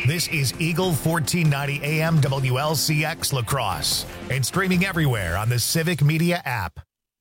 This is Eagle 1490 AM WLCX La Crosse and streaming everywhere on the Civic Media app.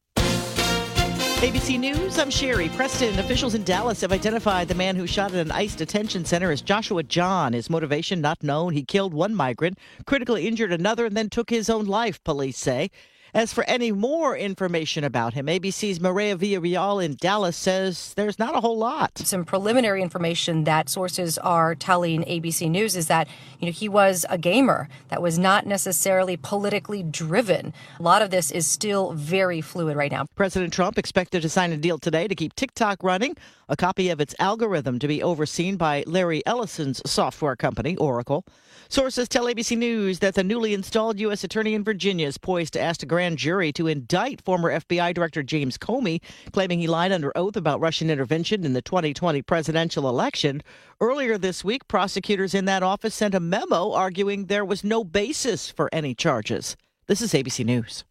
ABC News, I'm Sherry Preston. Officials in Dallas have identified the man who shot at an ICE detention center as Joshua John. His motivation not known. He killed one migrant, critically injured another, and then took his own life, police say. As for any more information about him, ABC's Maria Villarreal in Dallas says there's not a whole lot. Some preliminary information that sources are telling ABC News is that, he was a gamer that was not necessarily politically driven. A lot of this is still very fluid right now. President Trump expected to sign a deal today to keep TikTok running, a copy of its algorithm to be overseen by Larry Ellison's software company, Oracle. Sources tell ABC News that the newly installed U.S. Attorney in Virginia is poised to ask a grand jury to indict former FBI Director James Comey, claiming he lied under oath about Russian intervention in the 2020 presidential election. Earlier this week, prosecutors in that office sent a memo arguing there was no basis for any charges. This is ABC News.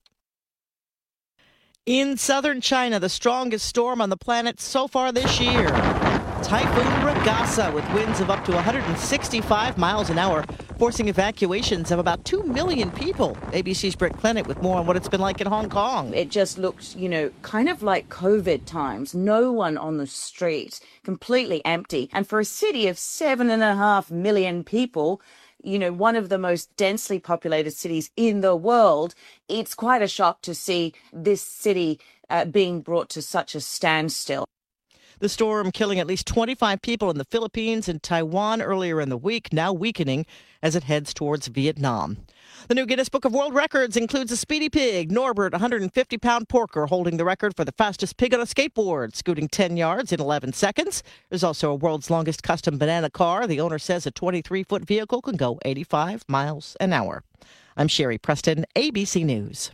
In southern China, the strongest storm on the planet so far this year. Typhoon Ragasa, with winds of up to 165 miles an hour, forcing evacuations of about 2 million people. ABC's Britt Clennett with more on what it's been like in Hong Kong. It just looked, kind of like COVID times. No one on the street, completely empty. And for a city of 7.5 million people, one of the most densely populated cities in the world, it's quite a shock to see this city being brought to such a standstill. The storm killing at least 25 people in the Philippines and Taiwan earlier in the week, now weakening as it heads towards Vietnam. The new Guinness Book of World Records includes a speedy pig, Norbert, a 150-pound porker, holding the record for the fastest pig on a skateboard, scooting 10 yards in 11 seconds. There's also a world's longest custom banana car. The owner says a 23-foot vehicle can go 85 miles an hour. I'm Sherry Preston, ABC News.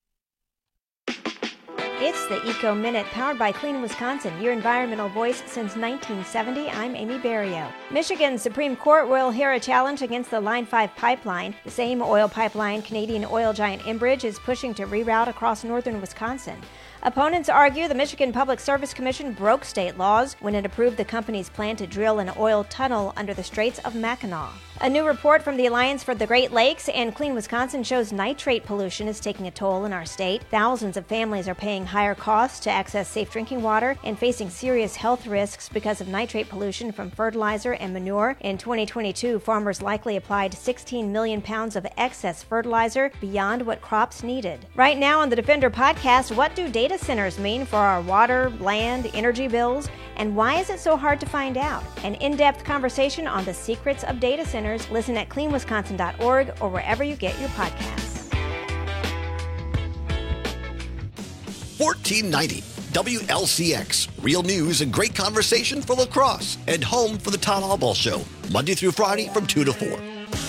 It's the Eco Minute, powered by Clean Wisconsin, your environmental voice since 1970. I'm Amy Berrio. Michigan's Supreme Court will hear a challenge against the Line 5 pipeline. The same oil pipeline Canadian oil giant Enbridge is pushing to reroute across northern Wisconsin. Opponents argue the Michigan Public Service Commission broke state laws when it approved the company's plan to drill an oil tunnel under the Straits of Mackinac. A new report from the Alliance for the Great Lakes and Clean Wisconsin shows nitrate pollution is taking a toll in our state. Thousands of families are paying higher costs to access safe drinking water and facing serious health risks because of nitrate pollution from fertilizer and manure. In 2022, farmers likely applied 16 million pounds of excess fertilizer beyond what crops needed. Right now on the Defender podcast, what do data centers mean for our water, land, energy bills, and why is it so hard to find out? An in-depth conversation on the secrets of data centers. Listen at cleanwisconsin.org or wherever you get your podcasts. 1490 WLCX. Real news and great conversation for La Crosse and home for the Todd Albaugh Show. Monday through Friday from 2 to 4.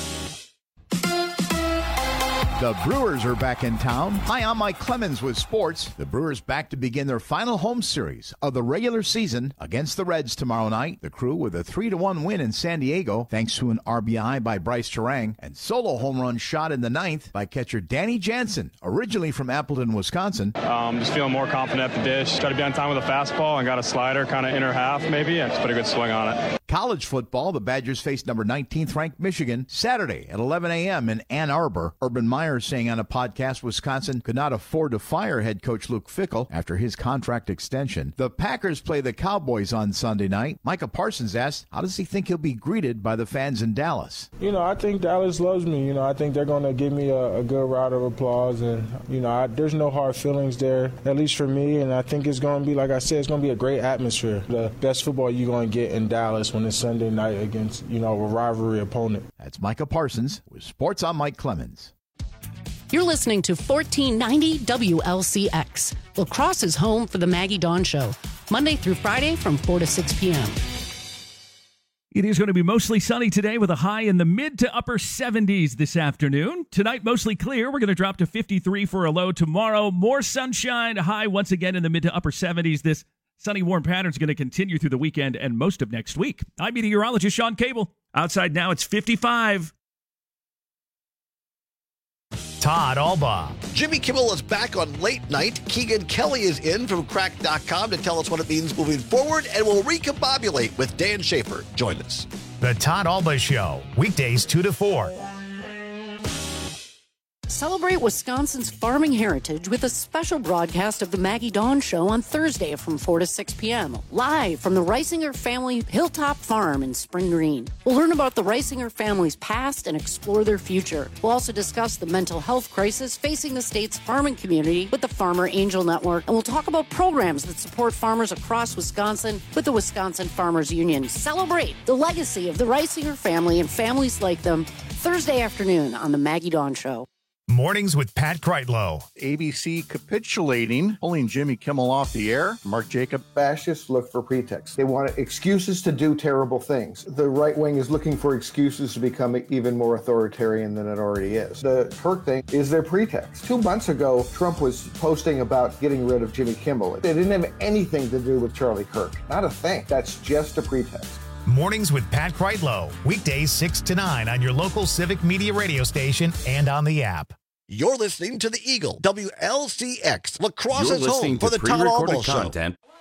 The Brewers are back in town. Hi, I'm Mike Clemens with sports. The Brewers back to begin their final home series of the regular season against the Reds tomorrow night. The Crew with a 3-1 win in San Diego thanks to an RBI by Bryce Terang and solo home run shot in the ninth by catcher Danny Jansen, originally from Appleton, Wisconsin. Just feeling more confident at the dish. Try to be on time with a fastball and got a slider kind of inner half maybe and just put a good swing on it. College football, the Badgers face number 19th ranked Michigan Saturday at 11 a.m. in Ann Arbor. Urban Meyer saying on a podcast Wisconsin could not afford to fire head coach Luke Fickell after his contract extension. The Packers play the Cowboys on Sunday night. Micah Parsons asked, how does he think he'll be greeted by the fans in Dallas? I think Dallas loves me. I think they're going to give me a good round of applause. And, there's no hard feelings there, at least for me. And I think it's going to be, like I said, it's going to be a great atmosphere. The best football you're going to get in Dallas when it's Sunday night against, a rivalry opponent. That's Micah Parsons with Sports on Mike Clemens. You're listening to 1490 WLCX. La Crosse is home for the Maggie Dawn Show, Monday through Friday from 4 to 6 p.m. It is going to be mostly sunny today with a high in the mid to upper 70s this afternoon. Tonight, mostly clear. We're going to drop to 53 for a low tomorrow. More sunshine, a high once again in the mid to upper 70s. This sunny, warm pattern is going to continue through the weekend and most of next week. I'm meteorologist Sean Cable. Outside now, it's 55. Todd Albaugh. Jimmy Kimmel is back on Late Night. Keegan Kelly is in from Crack.com to tell us what it means moving forward, and we'll recombobulate with Dan Schaefer. Join us. The Todd Alba Show, weekdays 2 to 4. Celebrate Wisconsin's farming heritage with a special broadcast of the Maggie Dawn Show on Thursday from 4 to 6 p.m. live from the Reisinger family Hilltop Farm in Spring Green. We'll learn about the Reisinger family's past and explore their future. We'll also discuss the mental health crisis facing the state's farming community with the Farmer Angel Network, and we'll talk about programs that support farmers across Wisconsin with the Wisconsin Farmers Union. Celebrate the legacy of the Reisinger family and families like them Thursday afternoon on the Maggie Dawn Show. Mornings with Pat Kreitlow. ABC capitulating, pulling Jimmy Kimmel off the air. Mark Jacob. Fascists look for pretexts. They want excuses to do terrible things. The right wing is looking for excuses to become even more authoritarian than it already is. The Kirk thing is their pretext. 2 months ago, Trump was posting about getting rid of Jimmy Kimmel. It didn't have anything to do with Charlie Kirk. Not a thing. That's just a pretext. Mornings with Pat Kreitlow. Weekdays 6 to 9 on your local Civic Media radio station and on the app. You're listening to the Eagle, WLCX, La Crosse's home for the Todd Alba Show.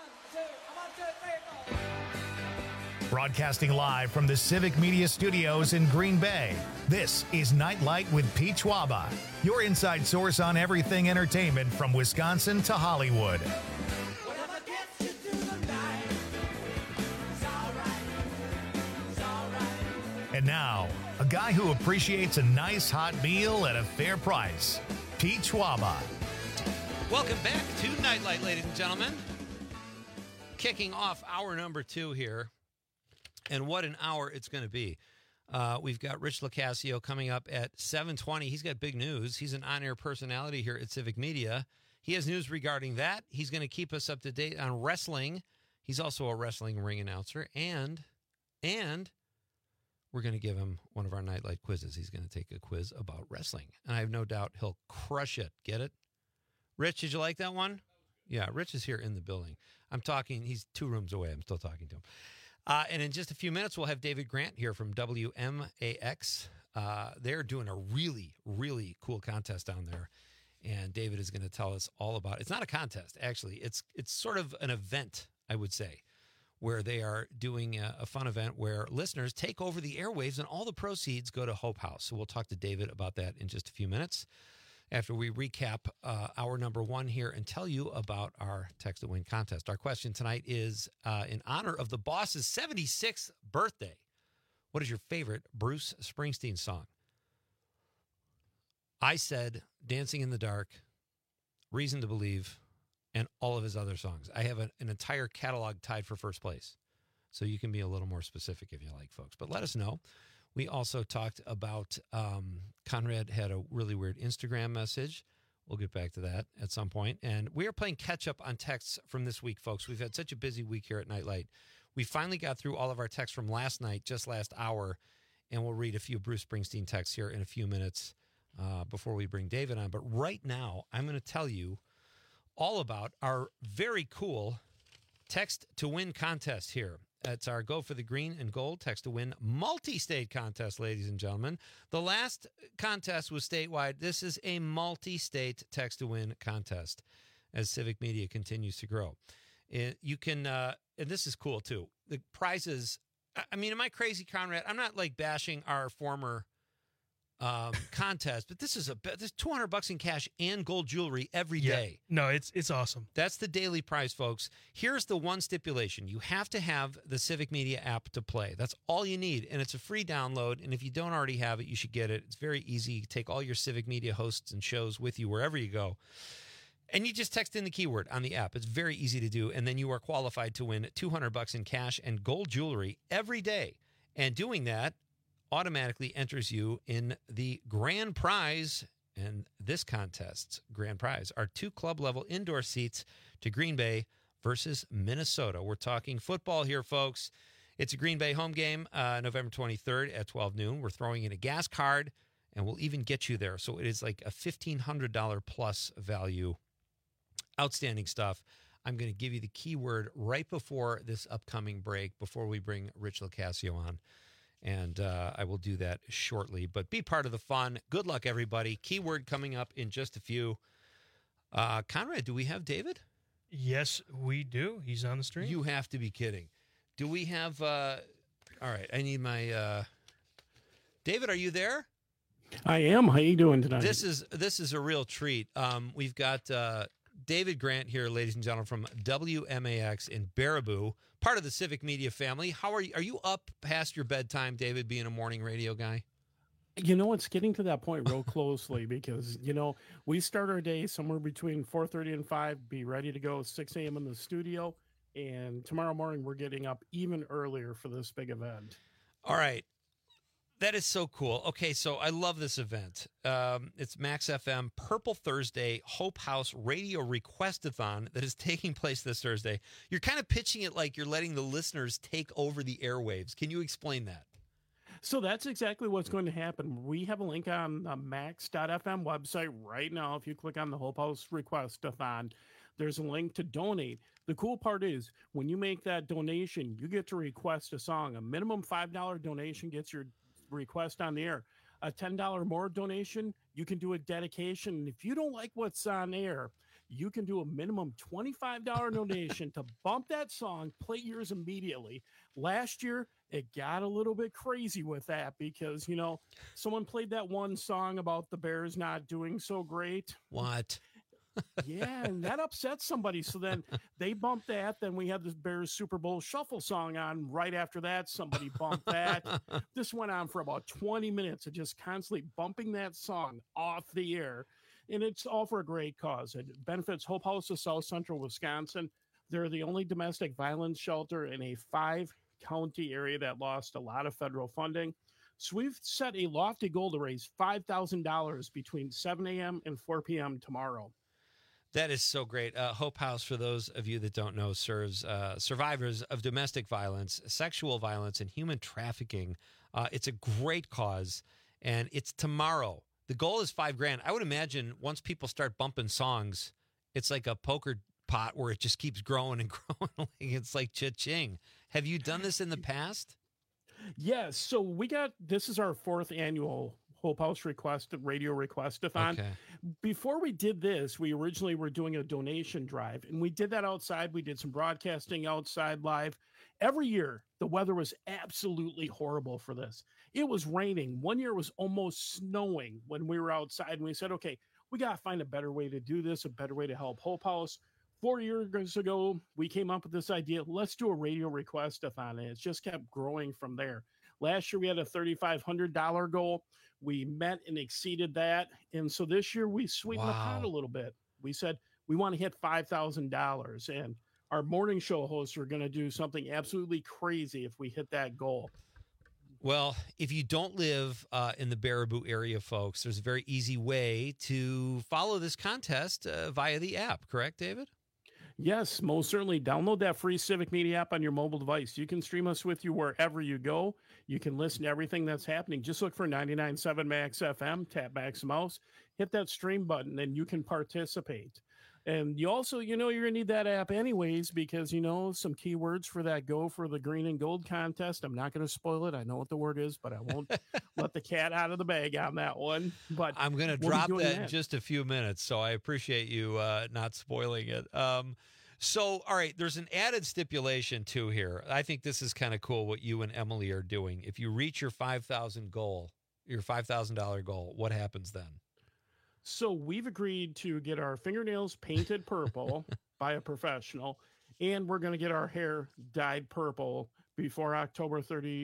Broadcasting live from the Civic Media Studios in Green Bay, this is Nightlight with Pete Schwaba, your inside source on everything entertainment from Wisconsin to Hollywood. And now, a guy who appreciates a nice hot meal at a fair price, Pete Schwaba. Welcome back to Nightlight, ladies and gentlemen. Kicking off hour number 2 here. And what an hour it's going to be. We've got Rich LoCascio coming up at 7:20. He's got big news. He's an on-air personality here at Civic Media. He has news regarding that. He's going to keep us up to date on wrestling. He's also a wrestling ring announcer. And we're going to give him one of our Nightlight quizzes. He's going to take a quiz about wrestling. And I have no doubt he'll crush it. Get it? Rich, did you like that one? Yeah, Rich is here in the building. I'm talking, he's 2 rooms away. I'm still talking to him. And in just a few minutes, we'll have David Grant here from WMAX. They're doing a really, really cool contest down there. And David is going to tell us all about it. It's not a contest, actually. It's sort of an event, I would say, where they are doing a fun event where listeners take over the airwaves and all the proceeds go to Hope House. So we'll talk to David about that in just a few minutes after we recap hour number 1 here and tell you about our Text to Win contest. Our question tonight is in honor of the boss's 76th birthday. What is your favorite Bruce Springsteen song? I said Dancing in the Dark, Reason to Believe, and all of his other songs. I have an entire catalog tied for first place. So you can be a little more specific if you like, folks. But let us know. We also talked about Conrad had a really weird Instagram message. We'll get back to that at some point. And we are playing catch up on texts from this week, folks. We've had such a busy week here at Nightlight. We finally got through all of our texts from last night, just last hour. And we'll read a few Bruce Springsteen texts here in a few minutes before we bring David on. But right now, I'm going to tell you all about our very cool Text to Win contest here. It's our Go for the Green and Gold Text to Win multi-state contest, ladies and gentlemen. The last contest was statewide. This is a multi-state Text to Win contest as Civic Media continues to grow. You can, and this is cool too, the prizes, I mean, am I crazy, Conrad? I'm not like bashing our former contest, but this is this $200 in cash and gold jewelry every day. No, it's awesome. That's the daily prize, folks. Here's the one stipulation. You have to have the Civic Media app to play. That's all you need, and it's a free download, and if you don't already have it, you should get it. It's very easy. You take all your Civic Media hosts and shows with you wherever you go, and you just text in the keyword on the app. It's very easy to do, and then you are qualified to win $200 in cash and gold jewelry every day, and doing that automatically enters you in the grand prize. And this contest's grand prize are 2 club-level indoor seats to Green Bay versus Minnesota. We're talking football here, folks. It's a Green Bay home game, November 23rd at 12 noon. We're throwing in a gas card, and we'll even get you there. So it is like a $1,500 plus value. Outstanding stuff. I'm going to give you the keyword right before this upcoming break, before we bring Rich LoCascio on. And I will do that shortly. But be part of the fun. Good luck, everybody. Keyword coming up in just a few. Conrad, do we have David? Yes, we do. He's on the stream. You have to be kidding. Do we have All right. I need my David, are you there? I am. How you doing tonight? This is a real treat. We've got David Grant here, ladies and gentlemen, from WMAX in Baraboo, part of the Civic Media family. How are you? Are you up past your bedtime, David, being a morning radio guy? It's getting to that point real closely because, we start our day somewhere between 4:30 and 5, be ready to go 6 a.m. in the studio. And tomorrow morning, we're getting up even earlier for this big event. All right. That is so cool. Okay, so I love this event. It's Max FM Purple Thursday Hope House Radio Requestathon that is taking place this Thursday. You're kind of pitching it like you're letting the listeners take over the airwaves. Can you explain that? So that's exactly what's going to happen. We have a link on the max.fm website right now. If you click on the Hope House Requestathon, there's a link to donate. The cool part is when you make that donation, you get to request a song. A minimum $5 donation gets your request on the air. A $10 more donation, you can do a dedication. And if you don't like what's on air, you can do a minimum $25 donation to bump that song, play yours immediately. Last year, it got a little bit crazy with that because, someone played that one song about the Bears not doing so great. What? Yeah, and that upset somebody. So then they bumped that. Then we had the Bears Super Bowl Shuffle song on. Right after that, somebody bumped that. This went on for about 20 minutes of just constantly bumping that song off the air. And it's all for a great cause. It benefits Hope House of South Central Wisconsin. They're the only domestic violence shelter in a 5-county area that lost a lot of federal funding. So we've set a lofty goal to raise $5,000 between 7 a.m. and 4 p.m. tomorrow. That is so great. Hope House, for those of you that don't know, serves survivors of domestic violence, sexual violence, and human trafficking. It's a great cause, and it's tomorrow. The goal is $5,000. I would imagine once people start bumping songs, it's like a poker pot where it just keeps growing and growing. It's like cha-ching. Have you done this in the past? Yes. So this is our 4th annual Hope House Radio Requestathon. Okay. Before we did this, we originally were doing a donation drive, and we did that outside. We did some broadcasting outside live. Every year, the weather was absolutely horrible for this. It was raining. One year it was almost snowing when we were outside, and we said, okay, we got to find a better way to do this, a better way to help Hope House. 4 years ago, we came up with this idea. Let's do a radio requestathon, and it's just kept growing from there. Last year, we had a $3,500 goal. We met and exceeded that. And so this year, we sweetened the pot a little bit. We said we want to hit $5,000. And our morning show hosts are going to do something absolutely crazy if we hit that goal. Well, if you don't live in the Baraboo area, folks, there's a very easy way to follow this contest via the app. Correct, David? Yes, most certainly. Download that free Civic Media app on your mobile device. You can stream us with you wherever you go. You can listen to everything that's happening. Just look for 99.7 Max FM, tap Max Mouse, hit that stream button, and you can participate. And you also, you're going to need that app anyways because, some keywords for that Go for the Green and Gold contest. I'm not going to spoil it. I know what the word is, but I won't let the cat out of the bag on that one. But I'm going to drop that in just a few minutes, so I appreciate you not spoiling it. So, all right, there's an added stipulation, too, here. I think this is kind of cool what you and Emily are doing. If you reach your $5,000 goal, what happens then? So we've agreed to get our fingernails painted purple by a professional, and we're going to get our hair dyed purple before October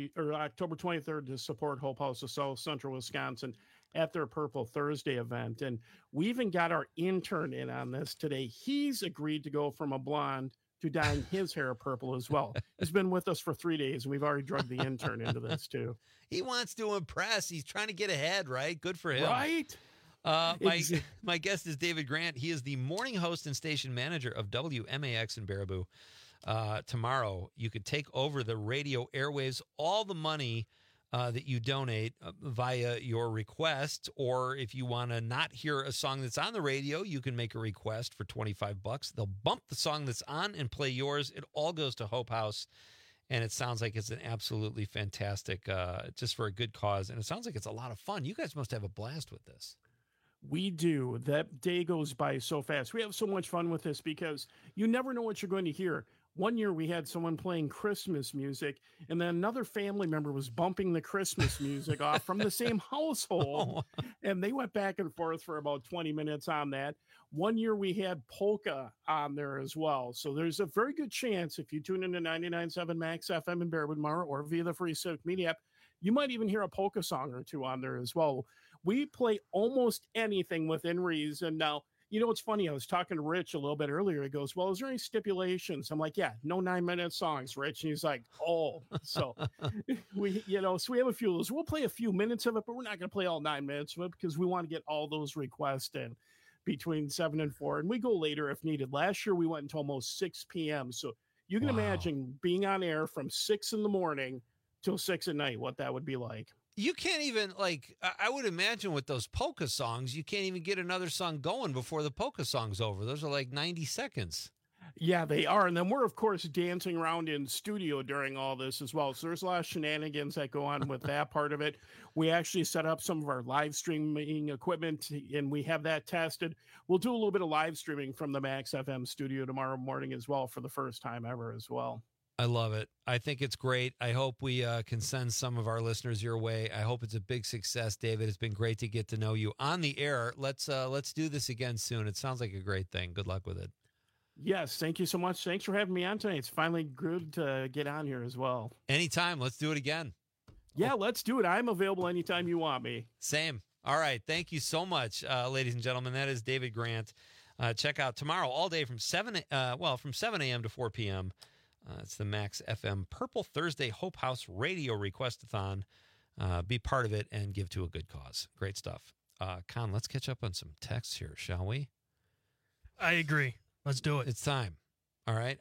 23rd to support Hope House of South Central Wisconsin at their Purple Thursday event. And we even got our intern in on this today. He's agreed to go from a blonde to dyeing his hair purple as well. He's been with us for 3 days, and we've already drugged the intern into this too. He wants to impress. He's trying to get ahead, right? Good for him. Right? My guest is David Grant. He is the morning host and station manager of WMAX in Baraboo. Tomorrow, you could take over the radio airwaves. All the money that you donate via your request, or if you want to not hear a song that's on the radio, you can make a request for $25. They'll bump the song that's on and play yours. It all goes to Hope House, and it sounds like it's an absolutely fantastic, just for a good cause, and it sounds like it's a lot of fun. You guys must have a blast with this. We do. That day goes by so fast. We have so much fun with this because you never know what you're going to hear. One year we had someone playing Christmas music, and then another family member was bumping the Christmas music off from the same household. And they went back and forth for about 20 minutes on that. One year we had polka on there as well. So there's a very good chance if you tune into 99.7 Max FM in Bearwood Mar or via the free Civic Media app, you might even hear a polka song or two on there as well. We play almost anything within reason. Now, you know, what's funny, I was talking to Rich a little bit earlier. He goes, well, is there any stipulations? I'm like, yeah, no 9-minute songs, Rich. And he's like, oh, so we have a few of those. We'll play a few minutes of it, but we're not going to play all 9 minutes of it because we want to get all those requests in between 7 and 4. And we go later if needed. Last year, we went until almost 6 p.m. So you can imagine being on air from 6 in the morning till 6 at night, what that would be like. You can't even, like, I would imagine with those polka songs, you can't even get another song going before the polka song's over. Those are like 90 seconds. Yeah, they are. And then we're, of course, dancing around in studio during all this as well. So there's a lot of shenanigans that go on with that part of it. We actually set up some of our live streaming equipment, and we have that tested. We'll do a little bit of live streaming from the Max FM studio tomorrow morning as well for the first time ever as well. I love it. I think it's great. I hope we can send some of our listeners your way. I hope it's a big success, David. It's been great to get to know you on the air. Let's do this again soon. It sounds like a great thing. Good luck with it. Yes, thank you so much. Thanks for having me on tonight. It's finally good to get on here as well. Anytime. Let's do it again. Yeah, let's do it. I'm available anytime you want me. Same. All right. Thank you so much, ladies and gentlemen. That is David Grant. Check out tomorrow all day from 7 a.m. to 4 p.m. It's the Max FM Purple Thursday Hope House Radio Requestathon. Be part of it and give to a good cause. Great stuff. Con, let's catch up on some texts here, shall we? I agree. Let's do it. It's time. All right.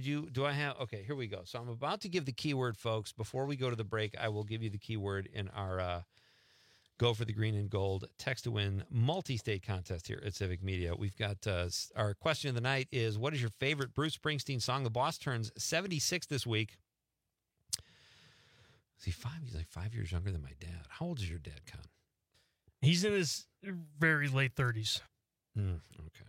Okay, here we go. So I'm about to give the keyword, folks. Before we go to the break, I will give you the keyword in our Go for the Green and Gold text to win multi-state contest here at Civic Media. We've got our question of the night is, what is your favorite Bruce Springsteen song? The boss turns 76 this week. He's like 5 years younger than my dad. How old is your dad, Con? He's in his very late 30s. Okay.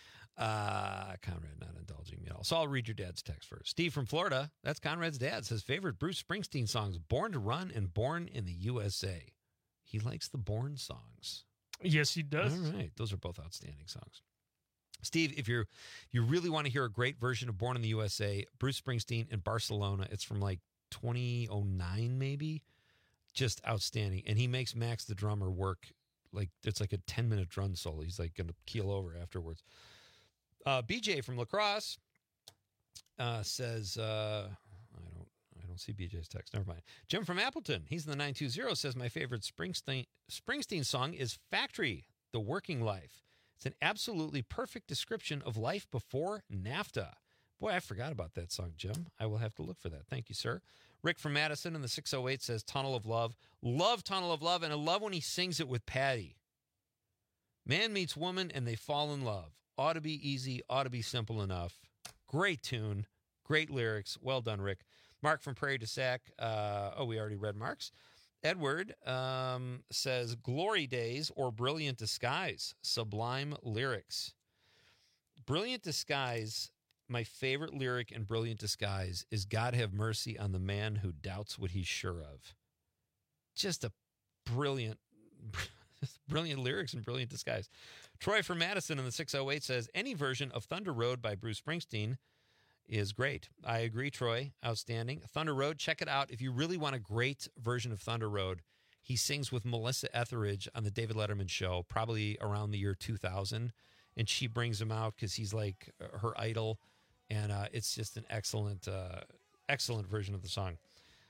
Conrad not indulging me at all. So I'll read your dad's text first. Steve from Florida, that's Conrad's dad, says favorite Bruce Springsteen songs, Born to Run and Born in the USA. He likes the Born songs. Yes, he does. All right. Those are both outstanding songs. Steve, if you really want to hear a great version of Born in the USA, Bruce Springsteen in Barcelona, it's from like 2009 maybe. Just outstanding. And he makes Max the drummer work like it's like a 10-minute drum solo. He's like going to keel over afterwards. BJ from La Crosse says, I don't see BJ's text. Never mind. Jim from Appleton, he's in the 920, says my favorite Springsteen song is Factory, The Working Life. It's an absolutely perfect description of life before NAFTA. Boy, I forgot about that song, Jim. I will have to look for that. Thank you, sir. Rick from Madison in the 608 says Tunnel of Love. Love Tunnel of Love, and I love when he sings it with Patty. Man meets woman, and they fall in love. Ought to be easy, ought to be simple enough. Great tune, great lyrics. Well done, Rick. Mark from Prairie du Sac. We already read Mark's. Edward says Glory Days or Brilliant Disguise. Sublime lyrics. Brilliant Disguise, my favorite lyric in Brilliant Disguise is God have mercy on the man who doubts what he's sure of. Just a brilliant lyrics in Brilliant Disguise. Troy from Madison in the 608 says any version of Thunder Road by Bruce Springsteen is great. I agree, Troy. Outstanding. Thunder Road, check it out. If you really want a great version of Thunder Road, he sings with Melissa Etheridge on the David Letterman show, probably around the year 2000. And she brings him out because he's like her idol. And it's just an excellent version of the song.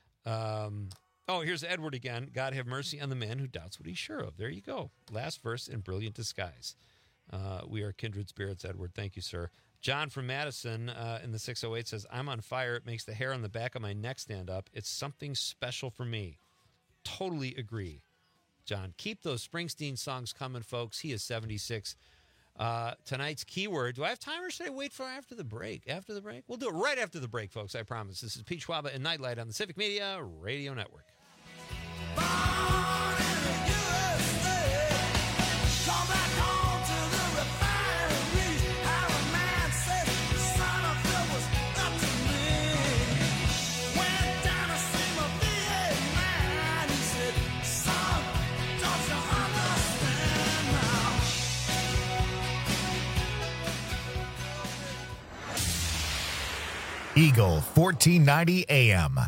Here's Edward again. God have mercy on the man who doubts what he's sure of. There you go. Last verse in Brilliant Disguise. We are kindred spirits, Edward. Thank you, sir. John from Madison in the 608 says, I'm on fire. It makes the hair on the back of my neck stand up. It's something special for me. Totally agree, John. Keep those Springsteen songs coming, folks. He is 76. Tonight's keyword. Do I have time or should I wait for after the break? After the break? We'll do it right after the break, folks. I promise. This is Pete Schwaba and Nightlight on the Civic Media Radio Network. To the refinery, how a man said, son of there was nothing Eagle 1490 AM.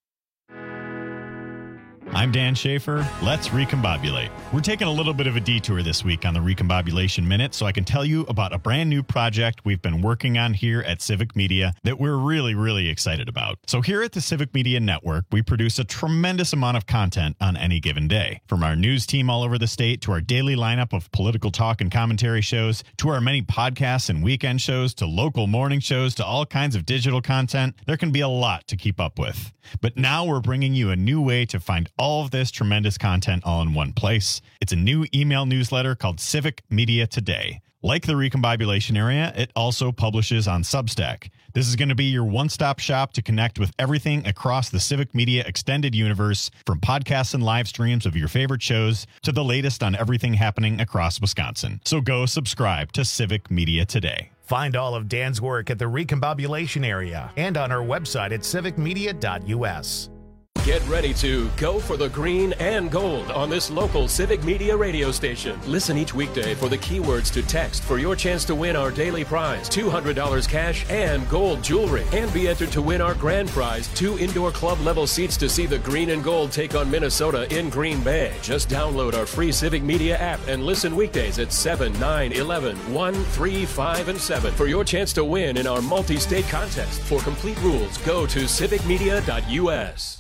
I'm Dan Schaefer. Let's recombobulate. We're taking a little bit of a detour this week on the Recombobulation Minute so I can tell you about a brand new project we've been working on here at Civic Media that we're really, really excited about. So here at the Civic Media Network, we produce a tremendous amount of content on any given day. From our news team all over the state to our daily lineup of political talk and commentary shows to our many podcasts and weekend shows to local morning shows to all kinds of digital content, there can be a lot to keep up with. But now we're bringing you a new way to find all of this tremendous content all in one place. It's a new email newsletter called Civic Media Today. Like the Recombobulation area, it also publishes on Substack. This is going to be your one-stop shop to connect with everything across the Civic Media extended universe, from podcasts and live streams of your favorite shows to the latest on everything happening across Wisconsin. So go subscribe to Civic Media Today. Find all of Dan's work at the Recombobulation area and on our website at civicmedia.us. Get ready to go for the green and gold on this local Civic Media radio station. Listen each weekday for the keywords to text for your chance to win our daily prize, $200 cash and gold jewelry. And be entered to win our grand prize, 2 indoor club level seats to see the green and gold take on Minnesota in Green Bay. Just download our free Civic Media app and listen weekdays at 7, 9, 11, 1, 3, 5, and 7 for your chance to win in our multi-state contest. For complete rules, go to civicmedia.us.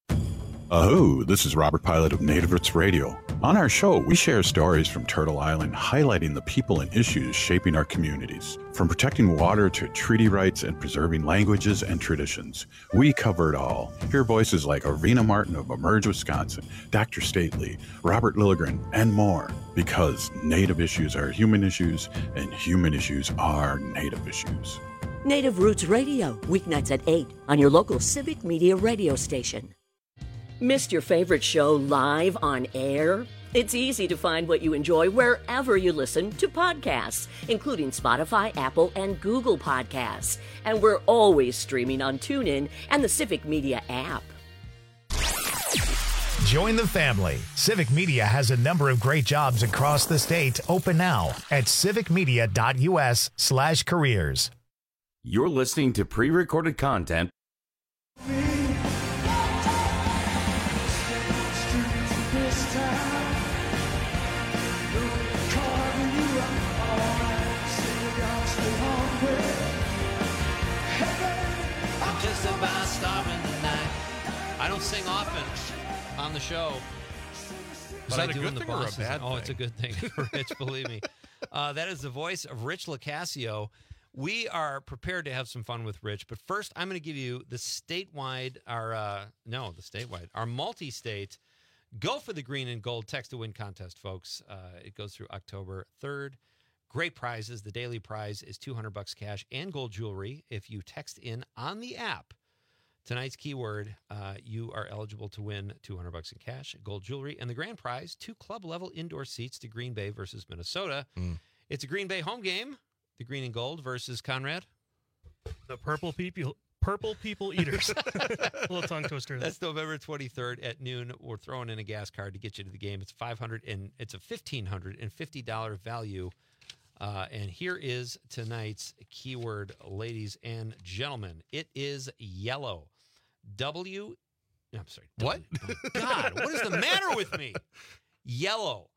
Aho, this is Robert Pilot of Native Roots Radio. On our show, we share stories from Turtle Island, highlighting the people and issues shaping our communities. From protecting water to treaty rights and preserving languages and traditions, we cover it all. Hear voices like Arvina Martin of Emerge Wisconsin, Dr. Stately, Robert Lilligren, and more. Because Native issues are human issues, and human issues are Native issues. Native Roots Radio, weeknights at 8 on your local Civic Media radio station. Missed your favorite show live on air? It's easy to find what you enjoy wherever you listen to podcasts, including Spotify, Apple, and Google Podcasts. And we're always streaming on TuneIn and the Civic Media app. Join the family. Civic Media has a number of great jobs across the state open now at civicmedia.us/careers. You're listening to pre-recorded content. I don't sing often on the show. Is that a good thing or a bad thing? Oh, it's a good thing, Rich, believe me. That is the voice of Rich Locascio. We are prepared to have some fun with Rich, but first I'm going to give you the statewide, our multi-state Go for the Green and Gold Text to Win contest, folks. It goes through October 3rd. Great prizes. The daily prize is $200 cash and gold jewelry. If you text in on the app tonight's keyword, you are eligible to win $200 in cash, gold jewelry, and the grand prize, 2 club-level indoor seats to Green Bay versus Minnesota. It's a Green Bay home game, the Green and Gold versus Conrad. The Purple People Eaters. A little tongue twister. That's November 23rd at noon. We're throwing in a gas card to get you to the game. It's it's a $1,550 value. And here is tonight's keyword, ladies and gentlemen. It is yellow. What? Oh God, what is the matter with me? Yellow.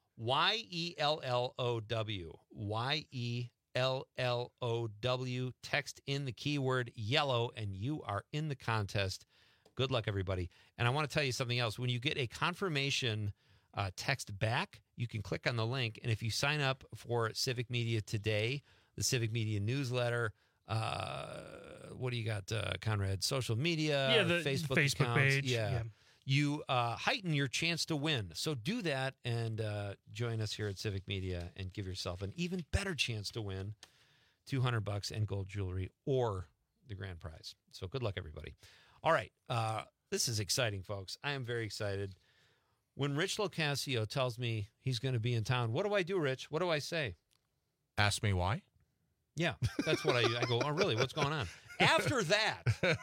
YELLOW. YELLOW. Text in the keyword yellow, and you are in the contest. Good luck, everybody. And I want to tell you something else. When you get a confirmation text back, you can click on the link, and if you sign up for Civic Media Today, the Civic Media newsletter, what do you got, Conrad? Social media, the Facebook accounts, page. Yeah. You heighten your chance to win. So do that and join us here at Civic Media and give yourself an even better chance to win $200 and gold jewelry or the grand prize. So good luck, everybody. All right. This is exciting, folks. I am very excited. When Rich Locascio tells me he's going to be in town, what do I do, Rich? What do I say? Ask me why? Yeah, that's what I go, oh, really? What's going on? After that.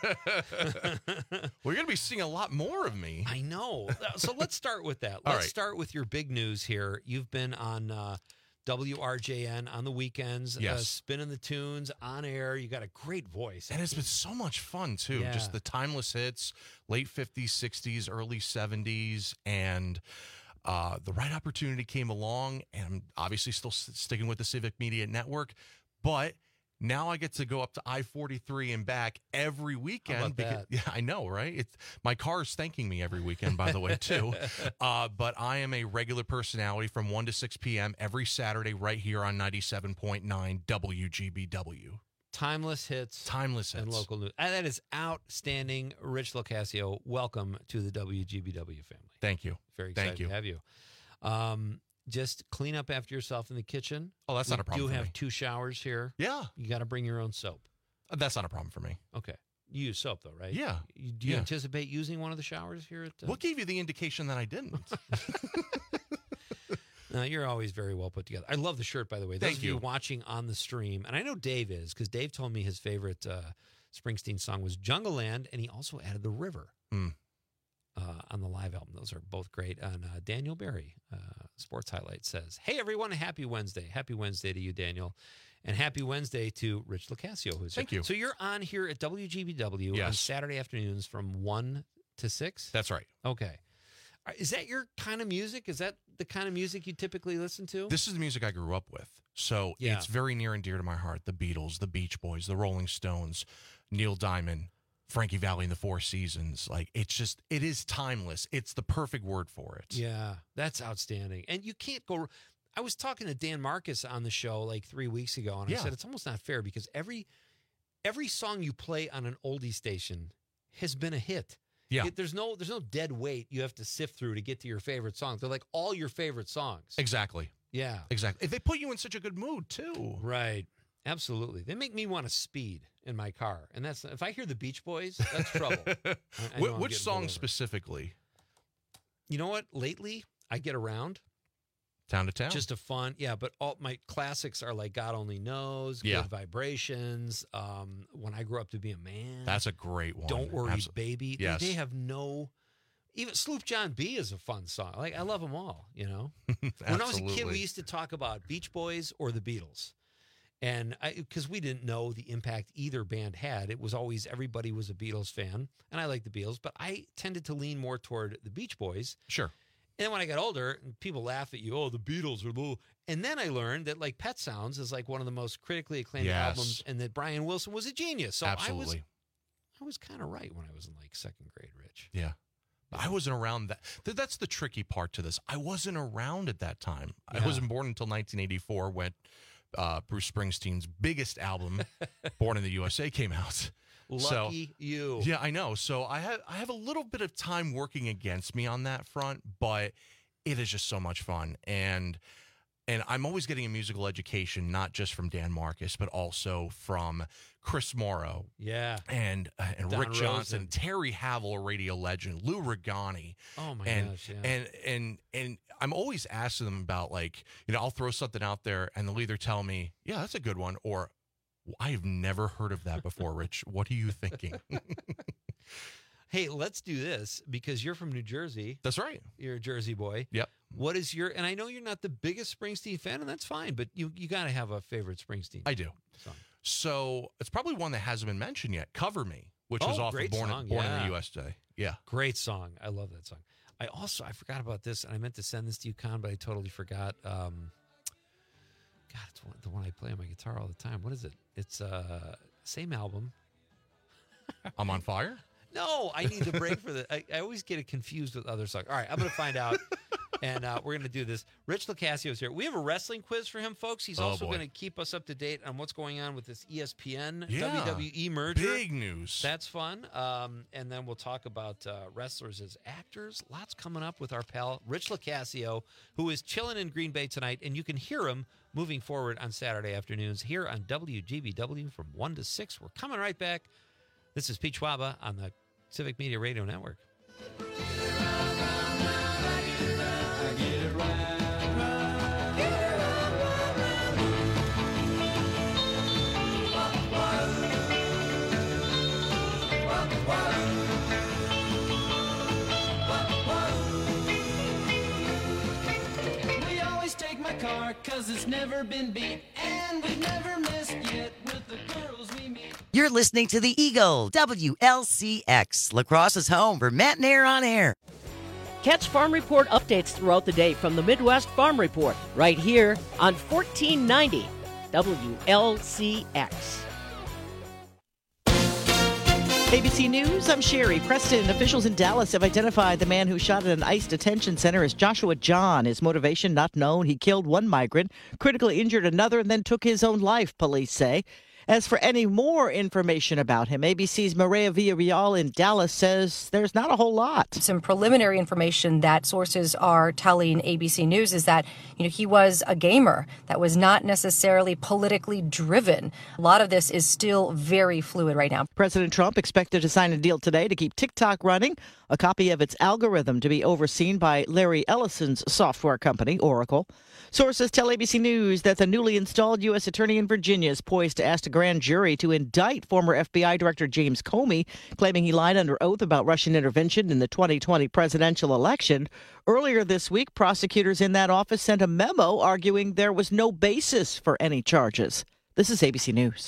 We're going to be seeing a lot more of me. I know. So let's start with that. Let's start with your big news here. You've been on WRJN on the weekends. Yes. Spinning the tunes on air. You got a great voice. And it's been so much fun, too. Yeah. Just the timeless hits, late 50s, 60s, early 70s. And the right opportunity came along. And I'm obviously still sticking with the Civic Media Network. But now I get to go up to I-43 and back every weekend. How about that? Yeah, I know, right? My car is thanking me every weekend, by the way, too. But I am a regular personality from 1 to 6 p.m. every Saturday right here on 97.9 WGBW. Timeless hits. And local news. And that is outstanding. Rich LoCascio, welcome to the WGBW family. Thank you. Very excited to have you. Just clean up after yourself in the kitchen. Oh, that's not a problem. We do for have me. 2 showers here. Yeah. You got to bring your own soap. That's not a problem for me. Okay. You use soap, though, right? Yeah. Do you anticipate using one of the showers here? What gave you the indication that I didn't? No, you're always very well put together. I love the shirt, by the way. Those Thank of you. watching on the stream, and I know Dave is, because Dave told me his favorite Springsteen song was Jungle Land, and he also added The River on the live album. Those are both great. And Daniel Berry, Sports Highlights, says, "Hey, everyone, happy Wednesday. Happy Wednesday to you, Daniel. And happy Wednesday to Rich LoCascio, who's Thank here. you. So you're on here at WGBW on Yes. Saturday afternoons from 1 to 6? That's right. Okay. Is that your kind of music? Is that the kind of music you typically listen to? This is the music I grew up with. So Yeah. it's very near and dear to my heart. The Beatles, the Beach Boys, the Rolling Stones, Neil Diamond, Frankie Valli and the Four Seasons. Like, it is timeless. It's the perfect word for it. Yeah, that's outstanding. And you can't go. I was talking to Dan Marcus on the show like 3 weeks ago, and I said it's almost not fair because every song you play on an oldie station has been a hit. Yeah. There's no dead weight you have to sift through to get to your favorite songs. They're like all your favorite songs. Exactly. Yeah. Exactly. They put you in such a good mood, too. Right. Absolutely. They make me want to speed in my car. And that's if I hear the Beach Boys, that's trouble. I know I'm Which getting song pulled over. specifically? You know what? Lately, I Get Around. Town to Town? Just a fun, but all my classics are like God Only Knows, Yeah. Good Vibrations, When I Grew Up to Be a Man. That's a great one. Don't Worry, Absol- Baby. Yes. They have no, even Sloop John B is a fun song. Like, I love them all, you know? When I was a kid, Absolutely. we used to talk about Beach Boys or the Beatles. And because we didn't know the impact either band had, it was always everybody was a Beatles fan. And I like the Beatles, but I tended to lean more toward the Beach Boys. Sure. And then when I got older, people laugh at you, oh, the Beatles are little. And then I learned that like Pet Sounds is like one of the most critically acclaimed Yes. albums, and that Brian Wilson was a genius. So Absolutely. I was kind of right when I was in like second grade, Rich. Yeah. I wasn't around that. That's the tricky part to this. I wasn't around at that time. Yeah. I wasn't born until 1984 when Bruce Springsteen's biggest album, Born in the USA, came out. Lucky you. Yeah, I know. So I have a little bit of time working against me on that front, but it is just so much fun. And I'm always getting a musical education, not just from Dan Marcus, but also from Chris Morrow. Yeah. And Don Rick Johnson, Rosen. Terry Havel, a radio legend, Lou Regani. Oh my gosh, yeah. And I'm always asking them about, like, I'll throw something out there and they'll either tell me, yeah, that's a good one, or I have never heard of that before, Rich. What are you thinking? Hey, let's do this because you're from New Jersey. That's right. You're a Jersey boy. Yep. What is your, and I know you're not the biggest Springsteen fan, and that's fine, but you got to have a favorite Springsteen I do. song. So it's probably one that hasn't been mentioned yet. Cover Me, which was off of great Born song, in the yeah. USA. Yeah. Great song. I love that song. I forgot about this, and I meant to send this to you, Con, but I totally forgot. God, it's the one I play on my guitar all the time. What is it? It's same album. I'm on Fire? No, I need to break for the. I always get it confused with other songs. All right, I'm going to find out, and we're going to do this. Rich LoCascio is here. We have a wrestling quiz for him, folks. He's also going to keep us up to date on what's going on with this ESPN WWE merger. Big news. That's fun. And then we'll talk about wrestlers as actors. Lots coming up with our pal Rich LoCascio, who is chilling in Green Bay tonight, and you can hear him moving forward on Saturday afternoons here on WGBW from 1 to 6. We're coming right back. This is Pete Schwaba on the Civic Media Radio Network. We always take my car, 'cause it's never been beat, and we've never missed yet with the girls we meet. You're listening to the Eagle, WLCX, La Crosse's home for Matt and Air on Air. Catch Farm Report updates throughout the day from the Midwest Farm Report, right here on 1490 WLCX. ABC News, I'm Sherry Preston. Officials in Dallas have identified the man who shot at an ICE detention center as Joshua John. His motivation not known. He killed one migrant, critically injured another, and then took his own life, police say. As for any more information about him, ABC's Maria Villarreal in Dallas says there's not a whole lot. Some preliminary information that sources are telling ABC News is that, he was a gamer that was not necessarily politically driven. A lot of this is still very fluid right now. President Trump expected to sign a deal today to keep TikTok running, a copy of its algorithm to be overseen by Larry Ellison's software company, Oracle. Sources tell ABC News that the newly installed U.S. Attorney in Virginia is poised to ask a grand jury to indict former FBI Director James Comey, claiming he lied under oath about Russian intervention in the 2020 presidential election. Earlier this week, prosecutors in that office sent a memo arguing there was no basis for any charges. This is ABC News.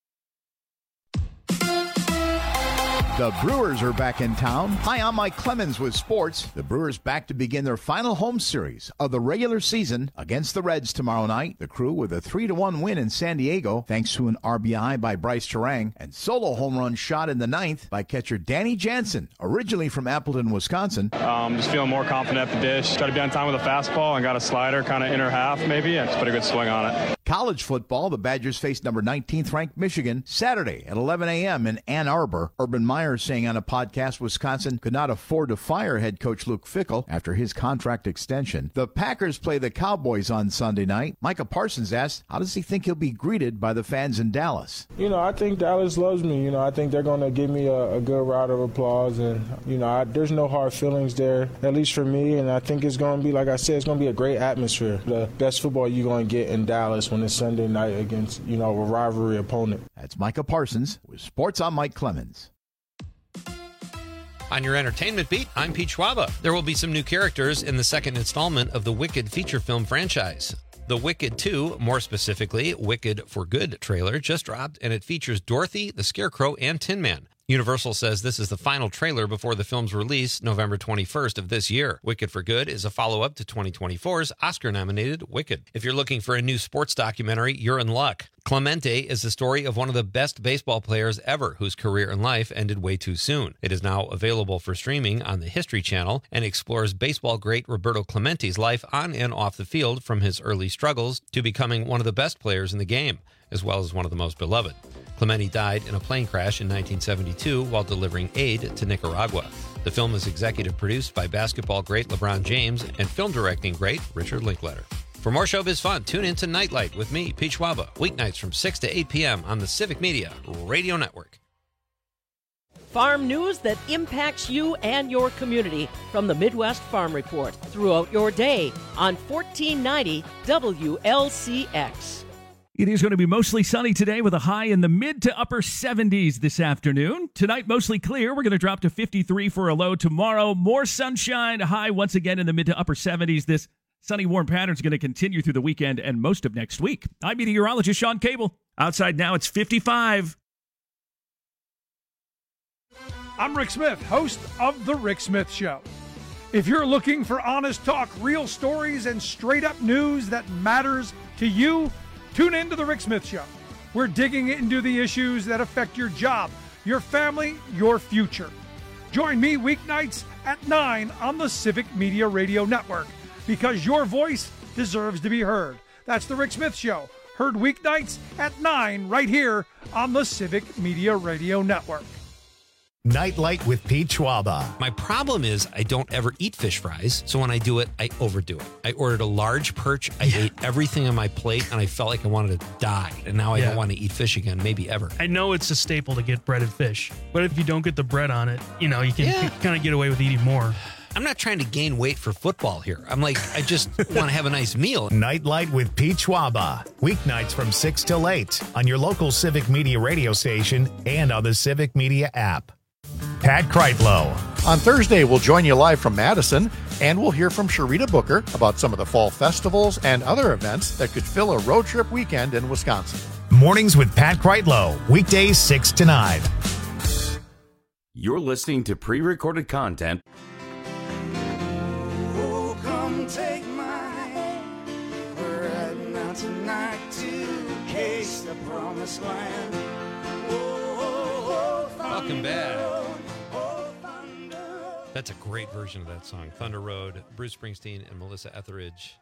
The Brewers are back in town. Hi, I'm Mike Clemens with sports. The Brewers back to begin their final home series of the regular season against the Reds tomorrow night. The Crew with a 3-1 win in San Diego thanks to an RBI by Bryce Terang and solo home run shot in the ninth by catcher Danny Jansen, originally from Appleton, Wisconsin. Just feeling more confident at the dish. Try to be on time with a fastball and got a slider kind of inner half maybe and just put a good swing on it. College football, the Badgers face number 19th ranked Michigan Saturday at 11 a.m. in Ann Arbor. Urban Meyer saying on a podcast Wisconsin could not afford to fire head coach Luke Fickell after his contract extension. The Packers play the Cowboys on Sunday night. Micah Parsons asked, how does he think he'll be greeted by the fans in Dallas? I think Dallas loves me. I think they're going to give me a good round of applause. And, there's no hard feelings there, at least for me. And I think it's going to be, like I said, it's going to be a great atmosphere. The best football you're going to get in Dallas when it's Sunday night against, a rivalry opponent. That's Micah Parsons with Sports. I'm Mike Clemens. On your entertainment beat, I'm Pete Schwaba. There will be some new characters in the second installment of the Wicked feature film franchise. The Wicked 2, more specifically, Wicked for Good trailer just dropped, and it features Dorothy, the Scarecrow, and Tin Man. Universal says this is the final trailer before the film's release November 21st of this year. Wicked for Good is a follow-up to 2024's Oscar-nominated Wicked. If you're looking for a new sports documentary, you're in luck. Clemente is the story of one of the best baseball players ever whose career in life ended way too soon. It is now available for streaming on the History Channel and explores baseball great Roberto Clemente's life on and off the field from his early struggles to becoming one of the best players in the game, as well as one of the most beloved. Clemente died in a plane crash in 1972 while delivering aid to Nicaragua. The film is executive produced by basketball great LeBron James and film directing great Richard Linklater. For more showbiz fun, tune in to Nightlight with me, Pete Schwaba, weeknights from 6 to 8 p.m. on the Civic Media Radio Network. Farm news that impacts you and your community from the Midwest Farm Report throughout your day on 1490 WLCX. It is going to be mostly sunny today with a high in the mid to upper 70s this afternoon. Tonight, mostly clear. We're going to drop to 53 for a low tomorrow. More sunshine, high once again in the mid to upper 70s. This sunny, warm pattern is going to continue through the weekend and most of next week. I'm meteorologist Sean Cable. Outside now, it's 55. I'm Rick Smith, host of The Rick Smith Show. If you're looking for honest talk, real stories, and straight-up news that matters to you, tune in to The Rick Smith Show. We're digging into the issues that affect your job, your family, your future. Join me weeknights at 9 on the Civic Media Radio Network, because your voice deserves to be heard. That's The Rick Smith Show, heard weeknights at 9 right here on the Civic Media Radio Network. Nightlight with Pete Schwaba. My problem is I don't ever eat fish fries, so when I do it, I overdo it. I ordered a large perch. I ate everything on my plate, and I felt like I wanted to die. And now I don't want to eat fish again, maybe ever. I know it's a staple to get breaded fish, but if you don't get the bread on it, you can kind of get away with eating more. I'm not trying to gain weight for football here. I'm like, I just want to have a nice meal. Nightlight with Pete Schwaba. Weeknights from 6 till 8 on your local Civic Media radio station and on the Civic Media app. Pat Kreitlow. On Thursday, we'll join you live from Madison, and we'll hear from Sharita Booker about some of the fall festivals and other events that could fill a road trip weekend in Wisconsin. Mornings with Pat Kreitlow, weekdays 6 to 9. You're listening to pre-recorded content. Oh, come take my hand. We're heading out tonight to Case, the promised land. Welcome back. That's a great version of that song, Thunder Road. Bruce Springsteen and Melissa Etheridge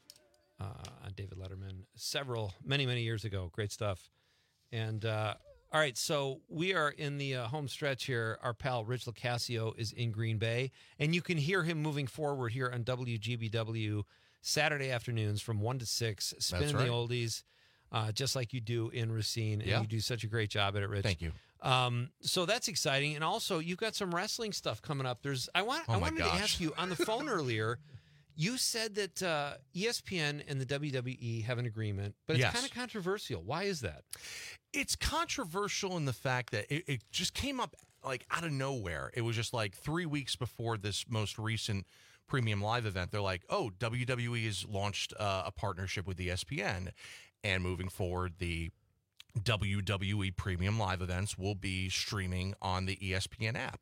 on David Letterman. Many years ago. Great stuff. And all right, so we are in the home stretch here. Our pal Rich LoCascio is in Green Bay, and you can hear him moving forward here on WGBW Saturday afternoons from 1 to 6, spinning the oldies, just like you do in Racine. And you do such a great job at it, Rich. Thank you. So that's exciting. And also, you've got some wrestling stuff coming up. I wanted to ask you, on the phone earlier, you said that ESPN and the WWE have an agreement, but it's kind of controversial. Why is that? It's controversial in the fact that it just came up like out of nowhere. It was just like 3 weeks before this most recent Premium Live event. They're like, oh, WWE has launched a partnership with ESPN, and moving forward, the WWE Premium Live events will be streaming on the ESPN app.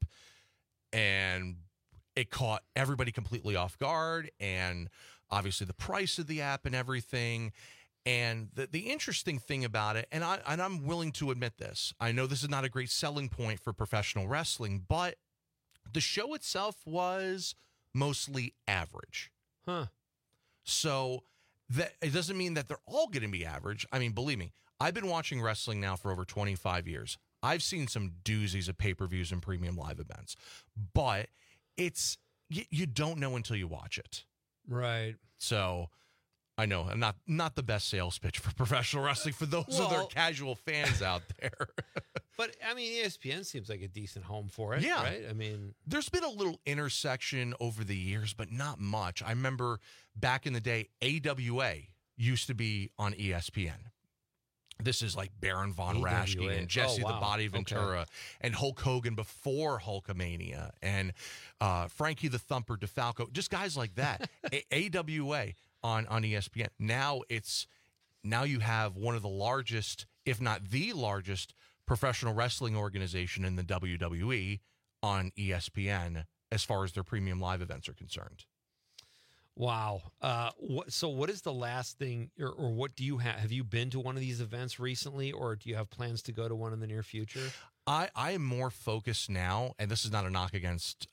And it caught everybody completely off guard, and obviously the price of the app and everything. And the interesting thing about it, and I'm willing to admit this, I know this is not a great selling point for professional wrestling, but the show itself was mostly average. Huh. So that it doesn't mean that they're all going to be average. I mean, believe me, I've been watching wrestling now for over 25 years. I've seen some doozies of pay-per-views and premium live events, but it's you don't know until you watch it. Right. So I know I'm not the best sales pitch for professional wrestling for those other casual fans out there. But I mean, ESPN seems like a decent home for it. Yeah. Right. I mean, there's been a little intersection over the years, but not much. I remember back in the day, AWA used to be on ESPN. This is like Baron Von Raschke and Jesse the Body Ventura and Hulk Hogan before Hulkamania and Frankie the Thumper DeFalco, just guys like that. AWA on ESPN. Now you have one of the largest, if not the largest, professional wrestling organization in the WWE on ESPN as far as their premium live events are concerned. Wow. So what is the last thing, or what do you have? Have you been to one of these events recently, or do you have plans to go to one in the near future? I am more focused now, and this is not a knock against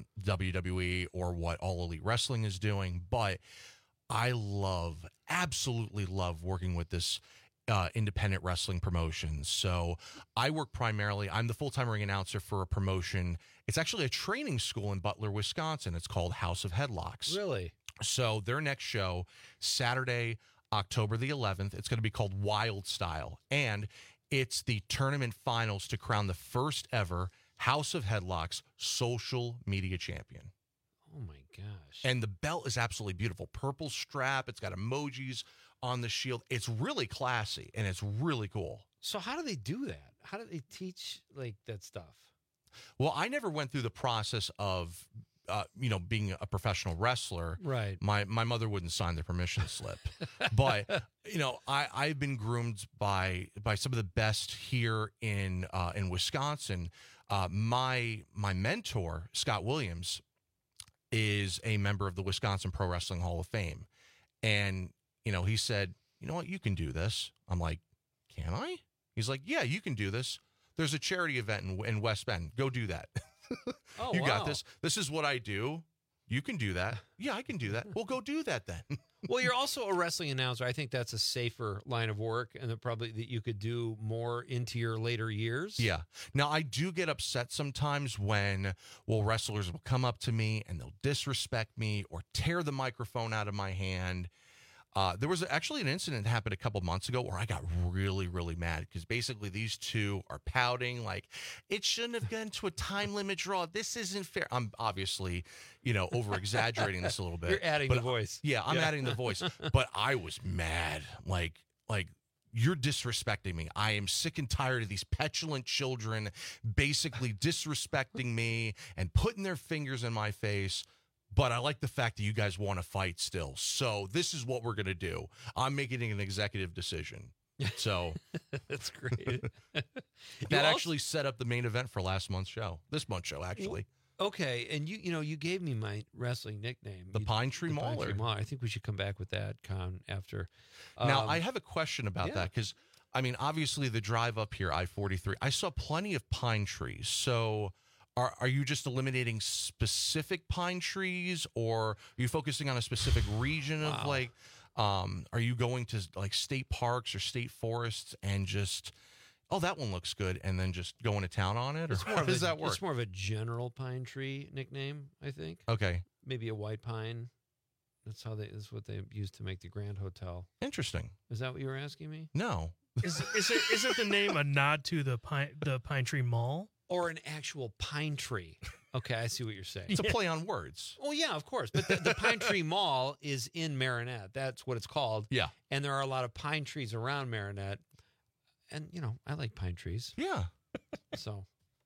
WWE or what All Elite Wrestling is doing, but I absolutely love working with this independent wrestling promotions. So I work primarily, I'm the full-time ring announcer for a promotion. It's actually a training school in Butler, Wisconsin. It's called House of Headlocks. Really? So their next show, Saturday, October the 11th, it's going to be called Wild Style. And it's the tournament finals to crown the first ever House of Headlocks social media champion. Oh, my gosh. And the belt is absolutely beautiful. Purple strap. It's got emojis on the shield. It's really classy, and it's really cool. So how do they do that? How do they teach like that stuff? Well, I never went through the process of, being a professional wrestler. Right. My mother wouldn't sign the permission slip. But, I've been groomed by some of the best here in Wisconsin. My mentor, Scott Williams, is a member of the Wisconsin Pro Wrestling Hall of Fame. And, he said, you know what, you can do this. I'm like, can I? He's like, yeah, you can do this. There's a charity event in West Bend. Go do that. Oh, you got wow. this. This is what I do. You can do that. Yeah, I can do that. Well, go do that then. Well, you're also a wrestling announcer. I think that's a safer line of work, and that you could do more into your later years. Yeah. Now, I do get upset sometimes when, wrestlers will come up to me and they'll disrespect me or tear the microphone out of my hand. There was actually an incident that happened a couple months ago where I got really, really mad because basically these two are pouting like, it shouldn't have gone to a time limit draw. This isn't fair. I'm obviously, over-exaggerating this a little bit. You're adding the voice. Yeah, I'm adding the voice. But I was mad. Like you're disrespecting me. I am sick and tired of these petulant children basically disrespecting me and putting their fingers in my face. But I like the fact that you guys want to fight still. So this is what we're going to do. I'm making an executive decision. So that's great. That actually set up the main event for last month's show. This month's show, actually. Okay, and you gave me my wrestling nickname, the Pine Tree Mauler. I think we should come back with that, Con, after. Now, I have a question about that because, I mean, obviously the drive up here, I-43, I saw plenty of pine trees. So are you just eliminating specific pine trees, or are you focusing on a specific region of like, are you going to like state parks or state forests and just... Oh, that one looks good, and then just going to town on it? Or how does that work? It's more of a general pine tree nickname, I think. Okay. Maybe a white pine. That's what they use to make the Grand Hotel. Interesting. Is that what you were asking me? No. Isn't the name a nod to the Pine Tree Mall? Or an actual pine tree? Okay, I see what you're saying. It's a play on words. Oh, yeah, of course. But the Pine Tree Mall is in Marinette. That's what it's called. Yeah. And there are a lot of pine trees around Marinette. And, I like pine trees. Yeah. So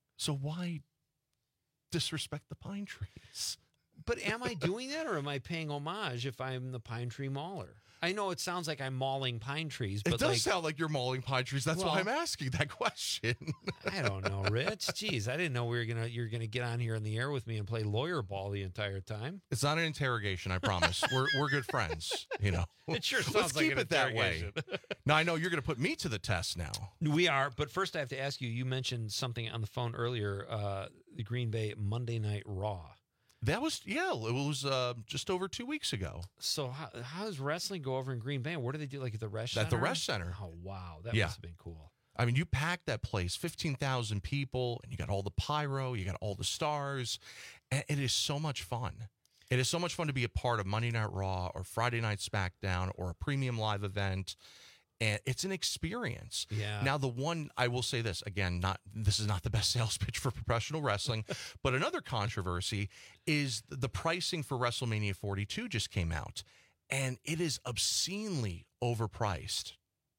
why disrespect the pine trees? But am I doing that, or am I paying homage if I'm the Pine Tree Mauler? I know it sounds like I'm mauling pine trees, but it does sound like you're mauling pine trees. That's why I'm asking that question. I don't know, Rich. Jeez, I didn't know you're gonna get on here in the air with me and play lawyer ball the entire time. It's not an interrogation, I promise. We're good friends, It sure sounds Let's like keep an it that way. Now I know you're going to put me to the test now. We are, but first I have to ask you. You mentioned something on the phone earlier. The Green Bay Monday Night Raw. That was it was just over 2 weeks ago. So how does wrestling go over in Green Bay? What do they do, like at the Resch Center? At the Resch Center. Oh wow, that must have been cool. I mean, you packed that place, 15,000 people, and you got all the pyro, you got all the stars, and it is so much fun. It is so much fun to be a part of Monday Night Raw or Friday Night SmackDown or a premium live event. And it's an experience. Yeah. Now, the one, I will say this, again, this is not the best sales pitch for professional wrestling, but another controversy is the pricing for WrestleMania 42 just came out, and it is obscenely overpriced.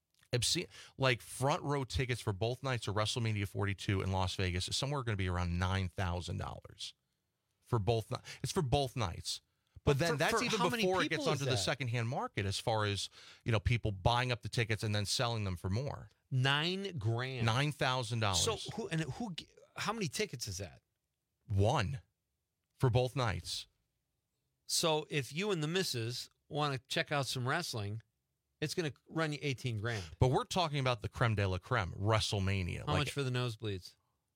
Like front row tickets for both nights of WrestleMania 42 in Las Vegas is somewhere going to be around $9,000 for both. It's for both nights. But then that's even before it gets onto the secondhand market, as far as people buying up the tickets and then selling them for more. $9,000. $9,000. So how many tickets is that? One for both nights. So if you and the missus want to check out some wrestling, it's going to run you $18,000. But we're talking about the creme de la creme, WrestleMania. How much for the nosebleeds?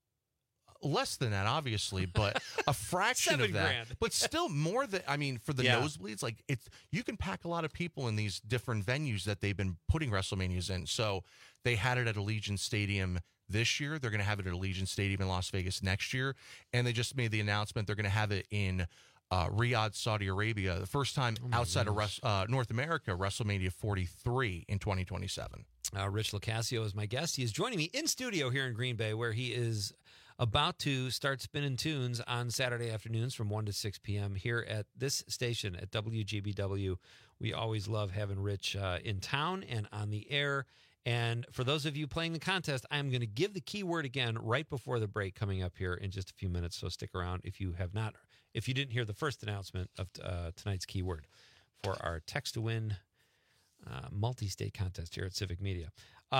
Less than that, obviously, but a fraction of that. $7,000. But still more than, for the nosebleeds, like you can pack a lot of people in these different venues that they've been putting WrestleManias in. So they had it at Allegiant Stadium this year. They're going to have it at Allegiant Stadium in Las Vegas next year. And they just made the announcement they're going to have it in Riyadh, Saudi Arabia, the first time outside of North America, WrestleMania 43 in 2027. Rich LoCascio is my guest. He is joining me in studio here in Green Bay, where he is about to start spinning tunes on Saturday afternoons from 1 to 6 p.m. here at this station at WGBW. We always love having Rich in town and on the air. And for those of you playing the contest, I'm going to give the keyword again right before the break coming up here in just a few minutes. So stick around if you didn't hear the first announcement of tonight's keyword for our text to win multi-state contest here at Civic Media.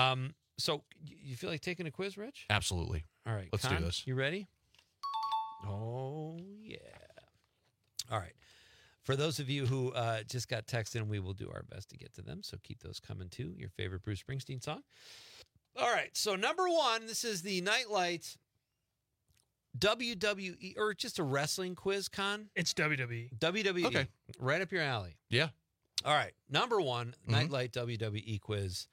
So you feel like taking a quiz, Rich? Absolutely. All right. Let's do this. You ready? Oh, yeah. All right. For those of you who just got texted, we will do our best to get to them. So keep those coming too. Your favorite Bruce Springsteen song. All right. So number one, this is the Nightlight WWE, or just a wrestling quiz, Con? It's WWE. WWE. Okay. Right up your alley. Yeah. All right. Number one, Nightlight WWE quiz.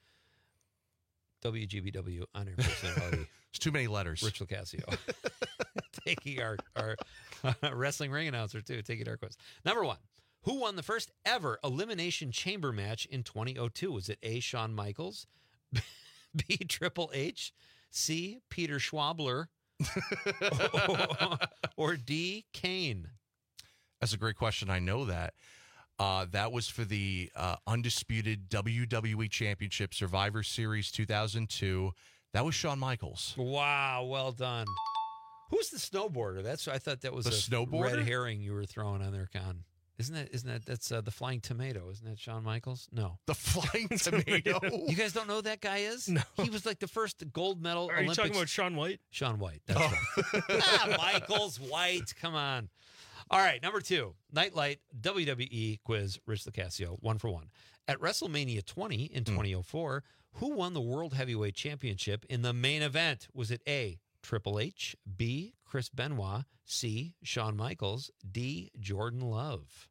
WGBW on air personality. It's too many letters. Rich LoCascio. Taking our wrestling ring announcer, too. Taking our quiz. Number one, who won the first ever Elimination Chamber match in 2002? Was it A, Shawn Michaels, B, Triple H, C, Peter Schwabler, or D, Kane? That's a great question. I know that. That was for the undisputed WWE Championship Survivor Series 2002. That was Shawn Michaels. Wow, well done. Who's the snowboarder? I thought that was the a snowboarder? red herring you were throwing on there, Con. Isn't that the Flying Tomato? Isn't that Shawn Michaels? No. The Flying Tomato? You guys don't know who that guy is? No. He was like the first gold medal Are Olympics. you talking about Shaun White? Shaun White. That's right. Michaels White. Come on. All right, number 2. Nightlight WWE quiz. Rich Locascio, 1 for 1. At WrestleMania 20 in 2004, who won the World Heavyweight Championship in the main event? Was it A, Triple H, B, Chris Benoit, C, Shawn Michaels, D, Jordan Love?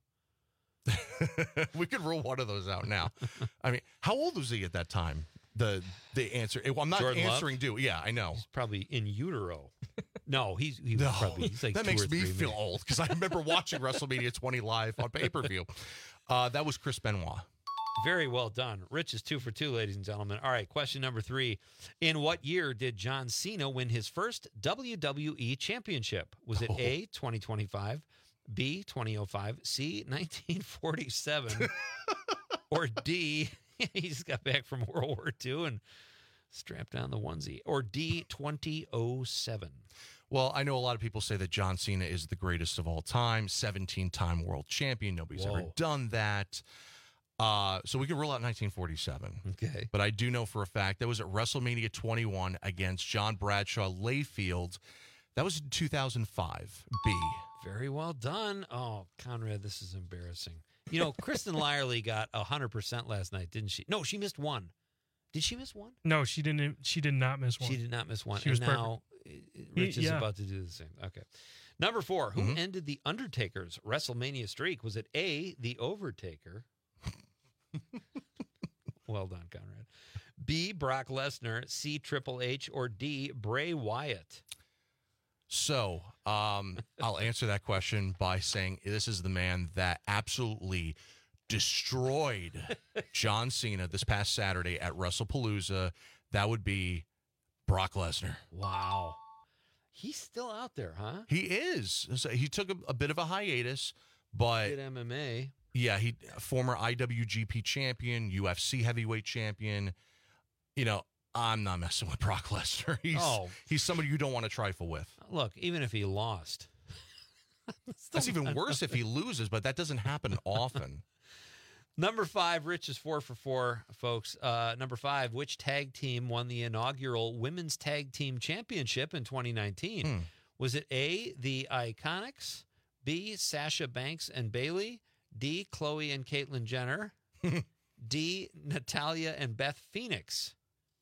We could rule one of those out now. I mean, how old was he at that time? The answer. I'm not Jordan answering due. Yeah, I know. He's probably in utero. No, he's like that 2 makes or me 3 feel minutes. old because I remember watching WrestleMania 20 live on pay-per-view. That was Chris Benoit. Very well done. Rich is 2 for 2, ladies and gentlemen. All right, question number 3. In what year did John Cena win his first WWE championship? Was it A, 2025, B, 2005, C, 1947, or D, he just got back from World War II and strapped on the onesie, or D, 2007? Well, I know a lot of people say that John Cena is the greatest of all time, 17-time world champion. Nobody's ever done that. So we can rule out 1947. Okay. But I do know for a fact that was at WrestleMania 21 against John Bradshaw Layfield. That was in 2005. B. Very well done. Oh, Conrad, this is embarrassing. You know, Kristen Lyerly got 100% last night, didn't she? No, she missed one. Did she miss one? No, she didn't. She did not miss one. She did not miss one. She was and now Rich is Yeah. about to do the same. Okay. Number 4. Who ended the Undertaker's WrestleMania streak? Was it A, The Overtaker? Well done, Conrad. B, Brock Lesnar, C, Triple H, or D, Bray Wyatt? So I'll answer that question by saying this is the man that absolutely destroyed John Cena this past Saturday at WrestlePalooza. That would be Brock Lesnar. Wow. He's still out there, huh? He is. So he took a bit of a hiatus, but Did MMA. yeah, he former IWGP champion, UFC heavyweight champion. You know, I'm not messing with Brock Lesnar. He's somebody you don't want to trifle with. Look, even if he lost. That's even worse if he loses, but that doesn't happen often. Number 5, Rich is 4 for 4, folks. Number 5, which tag team won the inaugural Women's Tag Team Championship in 2019? Was it A, the Iconics, B, Sasha Banks and Bayley, D, Chloe and Caitlyn Jenner, D, Natalia and Beth Phoenix?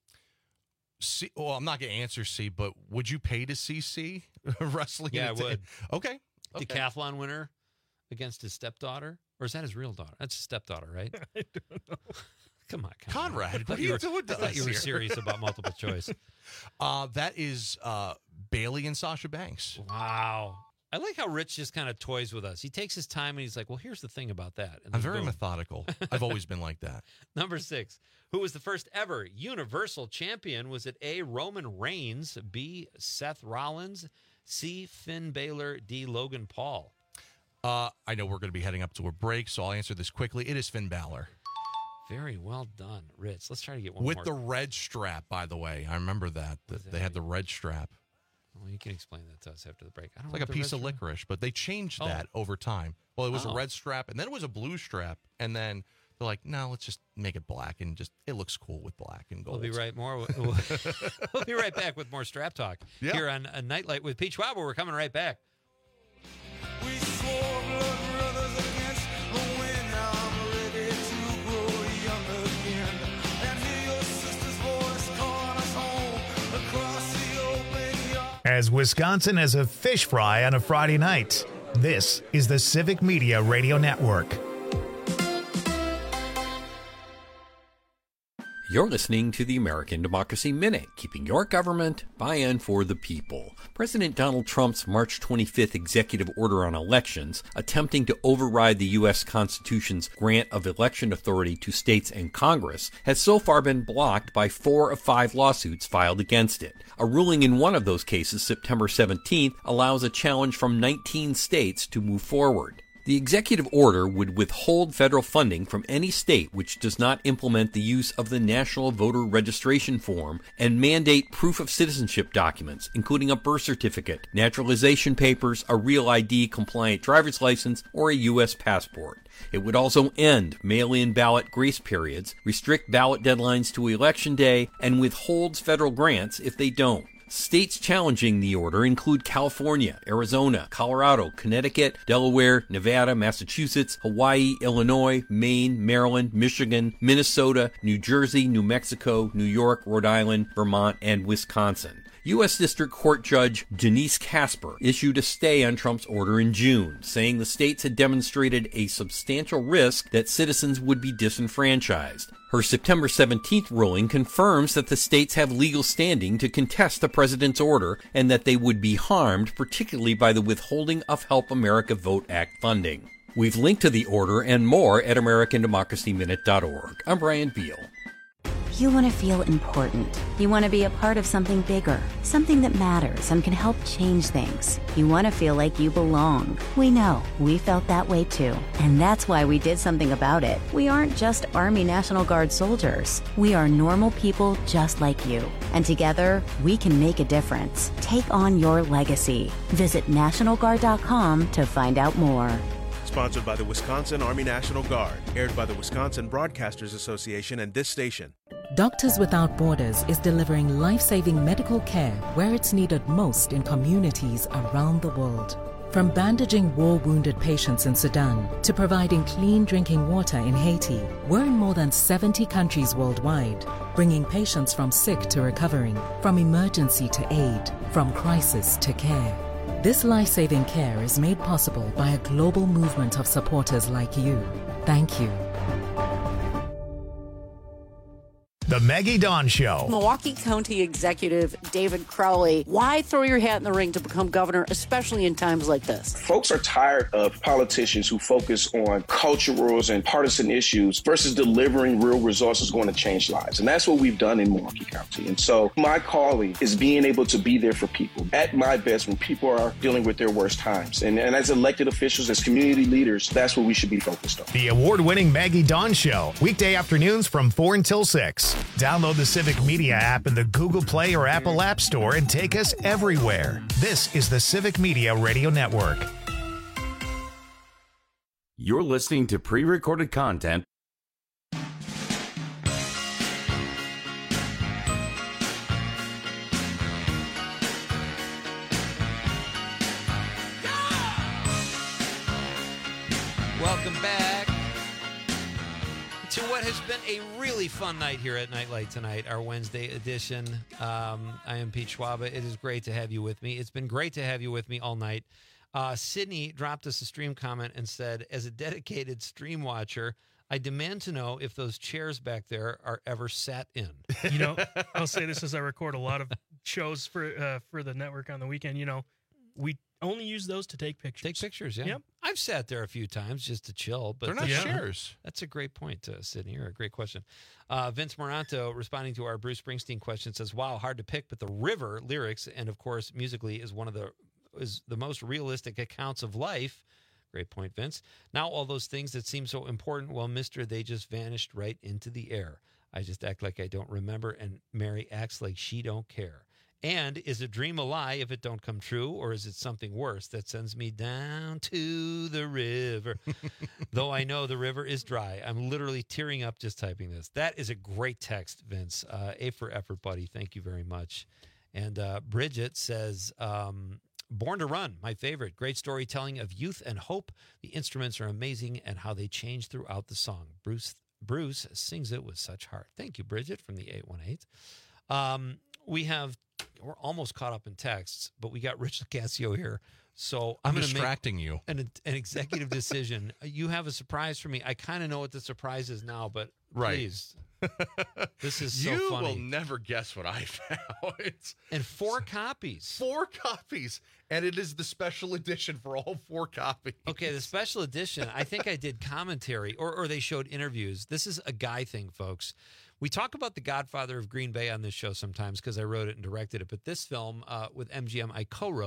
C, well, I'm not going to answer C, but would you pay to see C wrestling? Yeah, I would. Okay. Decathlon winner against his stepdaughter? Or is that his real daughter? That's his stepdaughter, right? I don't know. Come on, Conrad. I thought you were serious about multiple choice. That is Bayley and Sasha Banks. Wow. I like how Rich just kind of toys with us. He takes his time and he's like, well, here's the thing about that. And I'm then very boom. methodical. I've always been like that. Number 6. Who was the first ever Universal Champion? Was it A, Roman Reigns, B, Seth Rollins, C, Finn Balor, D, Logan Paul? I know we're going to be heading up to a break, so I'll answer this quickly. It is Finn Balor. Very well done, Rich. Let's try to get one With more. the red strap, by the way. I remember that they had the red strap. Well, you can explain that to us after the break. I don't It's like a piece of licorice, but they changed that over time. Well, it was a red strap, and then it was a blue strap, and then they're like, no, let's just make it black, and just it looks cool with black and gold. We'll be right we'll be right back with more strap talk here on A Nightlight with Pete Schwab. We're coming right back. We swore blood brothers against the wind. Now I'm ready to grow young again and hear your sister's voice calling us home across the open yard. As Wisconsin has a fish fry on a Friday night, this is the Civic Media Radio Network. You're listening to the American Democracy Minute, keeping your government by and for the people. President Donald Trump's March 25th executive order on elections, attempting to override the U.S. Constitution's grant of election authority to states and Congress, has so far been blocked by 4 of 5 lawsuits filed against it. A ruling in one of those cases, September 17th, allows a challenge from 19 states to move forward. The executive order would withhold federal funding from any state which does not implement the use of the National Voter Registration Form and mandate proof of citizenship documents, including a birth certificate, naturalization papers, a Real ID compliant driver's license, or a U.S. passport. It would also end mail-in ballot grace periods, restrict ballot deadlines to Election Day, and withholds federal grants if they don't. States challenging the order include California, Arizona, Colorado, Connecticut, Delaware, Nevada, Massachusetts, Hawaii, Illinois, Maine, Maryland, Michigan, Minnesota, New Jersey, New Mexico, New York, Rhode Island, Vermont, and Wisconsin. U.S. District Court Judge Janice Casper issued a stay on Trump's order in June, saying the states had demonstrated a substantial risk that citizens would be disenfranchised. Her September 17th ruling confirms that the states have legal standing to contest the president's order and that they would be harmed, particularly by the withholding of Help America Vote Act funding. We've linked to the order and more at AmericanDemocracyMinute.org. I'm Brian Beal. You want to feel important. You want to be a part of something bigger, something that matters and can help change things. You want to feel like you belong. We know. We felt that way too. And that's why we did something about it. We aren't just Army National Guard soldiers. We are normal people just like you. And together, we can make a difference. Take on your legacy. Visit NationalGuard.com to find out more. Sponsored by the Wisconsin Army National Guard. Aired by the Wisconsin Broadcasters Association and this station. Doctors Without Borders is delivering life-saving medical care where it's needed most in communities around the world. From bandaging war-wounded patients in Sudan to providing clean drinking water in Haiti, we're in more than 70 countries worldwide, bringing patients from sick to recovering, from emergency to aid, from crisis to care. This life-saving care is made possible by a global movement of supporters like you. Thank you. The Maggie Dawn Show. Milwaukee County Executive David Crowley, why throw your hat in the ring to become governor, especially in times like this? Folks are tired of politicians who focus on cultural and partisan issues versus delivering real resources going to change lives. And that's what we've done in Milwaukee County. And so my calling is being able to be there for people at my best when people are dealing with their worst times. And as elected officials, as community leaders, that's what we should be focused on. The award-winning Maggie Dawn Show, weekday afternoons from 4 until 6. Download the Civic Media app in the Google Play or Apple App Store and take us everywhere. This is the Civic Media Radio Network. You're listening to pre-recorded content. Welcome back to what has been a really fun night here at Nightlight tonight, our Wednesday edition. I am Pete Schwaba. It is great to have you with me. It's been great to have you with me all night. Sydney dropped us a stream comment and said, as a dedicated stream watcher, I demand to know if those chairs back there are ever sat in. You know, I'll say this as I record a lot of shows for the network on the weekend. You know, we only use those to take pictures. Take pictures, yeah. Yep. I've sat there a few times just to chill. But they're not chairs. That's a great point, Sydney. You're a great question. Vince Moranto, responding to our Bruce Springsteen question, says, wow, hard to pick, but the River lyrics, and of course, musically, is the most realistic accounts of life. Great point, Vince. Now all those things that seem so important, well, mister, they just vanished right into the air. I just act like I don't remember, and Mary acts like she don't care. And is a dream a lie if it don't come true, or is it something worse that sends me down to the river? Though I know the river is dry. I'm literally tearing up just typing this. That is a great text, Vince. A for effort, buddy. Thank you very much. And Bridget says, Born to Run, my favorite. Great storytelling of youth and hope. The instruments are amazing and how they change throughout the song. Bruce sings it with such heart. Thank you, Bridget, from the 818. We're almost caught up in texts, but we got Rich Lacasio here. So I'm going to distracting make you. An executive decision. You have a surprise for me. I kind of know what the surprise is now, but please. This is so funny. You will never guess what I found. And 4 copies. 4 copies. And it is the special edition for all 4 copies. Okay, the special edition, I think I did commentary or they showed interviews. This is a guy thing, folks. We talk about The Godfather of Green Bay on this show sometimes because I wrote it and directed it. But this film with MGM I co-wrote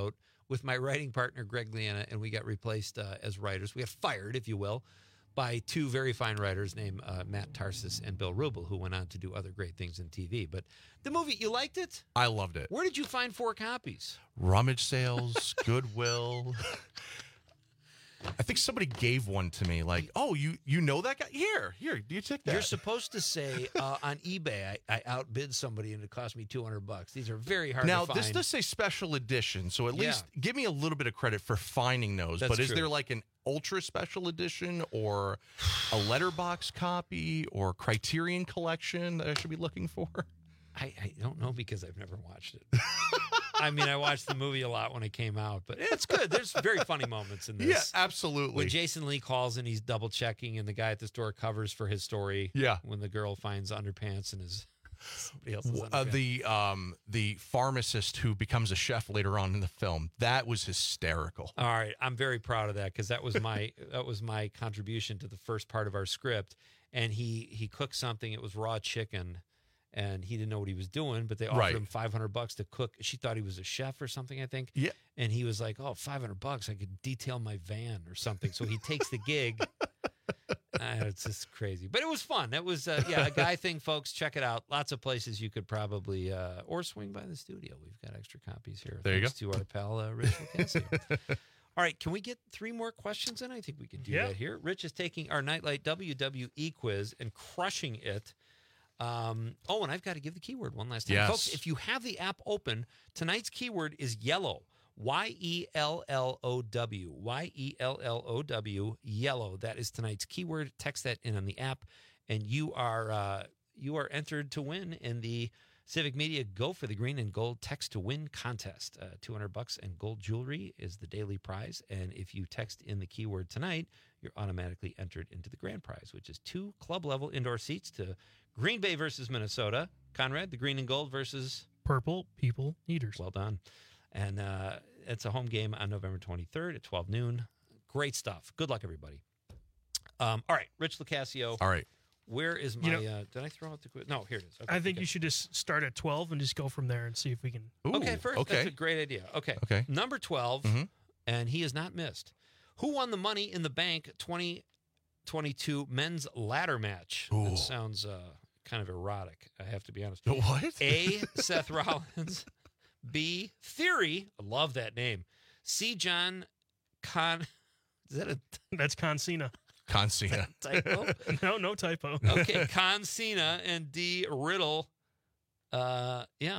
with my writing partner, Greg Liana, and we got replaced as writers. We got fired, if you will, by two very fine writers named Matt Tarsis and Bill Rubel, who went on to do other great things in TV. But the movie, you liked it? I loved it. Where did you find 4 copies? Rummage sales, Goodwill. I think somebody gave one to me. Like, oh, you know that guy? Here, do you take that? You're supposed to say on eBay, I outbid somebody and it cost me $200. These are very hard now, to find. this does say special edition, so at least give me a little bit of credit for finding those. That's but is true. there like an ultra special edition or a letterbox copy or Criterion collection that I should be looking for? I don't know because I've never watched it. I mean, I watched the movie a lot when it came out, but it's good. There's very funny moments in this. Yeah, absolutely. When Jason Lee calls and he's double checking, and the guy at the store covers for his story. Yeah. When the girl finds underpants in his somebody else's underpants. The pharmacist who becomes a chef later on in the film, that was hysterical. All right, I'm very proud of that because that was my contribution to the first part of our script. And he cooked something. It was raw chicken. And he didn't know what he was doing, but they offered him $500 to cook. She thought he was a chef or something, I think. Yeah. And he was like, "Oh, $500, I could detail my van or something." So he takes the gig. It's just crazy, but it was fun. It was a guy thing, folks. Check it out. Lots of places you could probably or swing by the studio. We've got extra copies here. There you thanks to our pal Rich Lucasio. All right, can we get 3 more questions in? I think we can do that here. Rich is taking our Nightlight WWE quiz and crushing it. And I've got to give the keyword one last time. Yes. Folks, if you have the app open, tonight's keyword is yellow. YELLOW. YELLOW. Yellow. That is tonight's keyword. Text that in on the app, and you are entered to win in the Civic Media Go for the Green and Gold Text to Win contest. $200 and gold jewelry is the daily prize, and if you text in the keyword tonight, you're automatically entered into the grand prize, which is 2 club-level indoor seats to Green Bay versus Minnesota. Conrad, the green and gold versus Purple People Eaters. Well done. And it's a home game on November 23rd at 12 noon. Great stuff. Good luck, everybody. All right, Rich Lucasio. All right. Where is my... did I throw out the quiz? No, here it is. Okay, I think you should just start at 12 and just go from there and see if we can... Okay, first. That's a great idea. Okay. Number 12, and he has not missed. Who won the Money in the Bank 2022 men's ladder match? Ooh. That sounds kind of erotic, I have to be honest. What? A, Seth Rollins. B, Theory. I love that name. C, John Con... Is that a... That's Con Cena. Con Cena. Typo? No typo. Okay, Con Cena. And D, Riddle. Yeah.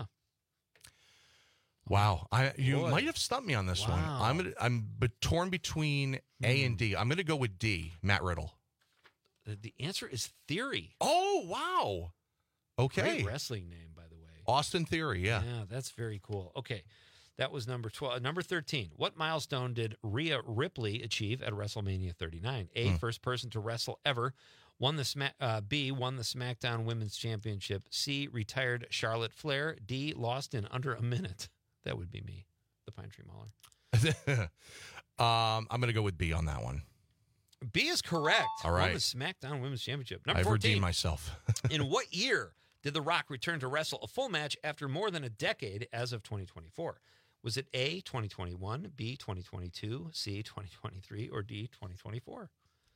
Wow, you might have stumped me on this one. I'm torn between A and D. I'm going to go with D, Matt Riddle. The answer is Theory. Oh, wow. Okay. Great wrestling name, by the way. Austin Theory, yeah. Yeah, that's very cool. Okay, that was number 12. Number 13, what milestone did Rhea Ripley achieve at WrestleMania 39? A, first person to wrestle ever. B, won the SmackDown Women's Championship. C, retired Charlotte Flair. D, lost in under a minute. That would be me, the Pine Tree Mauler. I'm going to go with B on that one. B is correct. All right. Won the SmackDown Women's Championship. Number I've 14. redeemed myself. In what year did The Rock return to wrestle a full match after more than a decade as of 2024? Was it A, 2021, B, 2022, C, 2023, or D, 2024?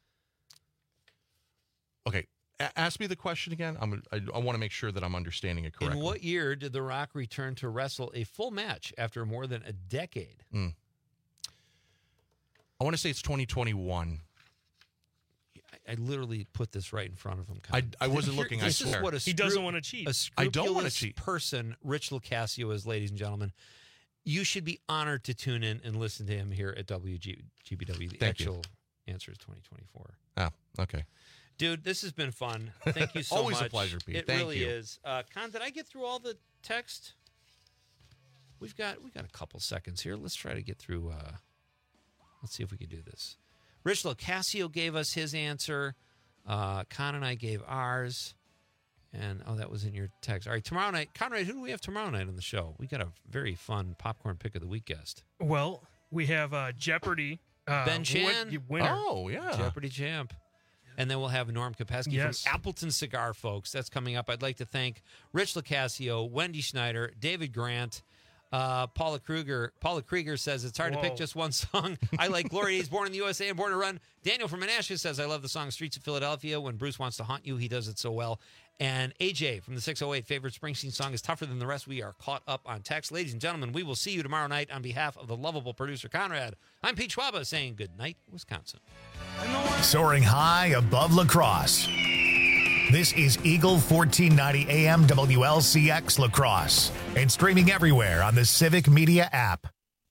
Okay. Ask me the question again. I want to make sure that I'm understanding it correctly. In what year did The Rock return to wrestle a full match after more than a decade? I want to say it's 2021. I literally put this right in front of him. I wasn't looking. This I swear. is what He doesn't want to cheat. I don't want to cheat. Person, Rich Lucasio is, ladies and gentlemen. You should be honored to tune in and listen to him here at WGBW. The actual answer is 2024. Oh, okay. Dude, this has been fun. Thank you so Always much. a pleasure, Pete. It Thank really you. is. Con, did I get through all the text? We got a couple seconds here. Let's try to get through. Let's see if we can do this. Rich Lucasio gave us his answer. Con and I gave ours. And, that was in your text. All right, tomorrow night. Conrad, who do we have tomorrow night on the show? We got a very fun popcorn pick of the week guest. Well, we have Jeopardy. Ben Chan. Winner. Oh, yeah. Jeopardy champ. And then we'll have Norm Kopeski from Appleton Cigar, folks. That's coming up. I'd like to thank Rich Lucasio, Wendy Schneider, David Grant, Paula Krieger says it's hard to pick just one song. I like Gloria Days, Born in the USA and Born to Run. Daniel from Menasha says, I love the song Streets of Philadelphia. When Bruce wants to haunt you, he does it so well. And AJ from the 608, favorite Springsteen song is Tougher Than the Rest. We are caught up on text. Ladies and gentlemen, we will see you tomorrow night. On behalf of the lovable producer Conrad, I'm Pete Schwaba saying good night, Wisconsin. Soaring high above La Crosse. This is Eagle 1490 AM WLCX La Crosse and streaming everywhere on the Civic Media app.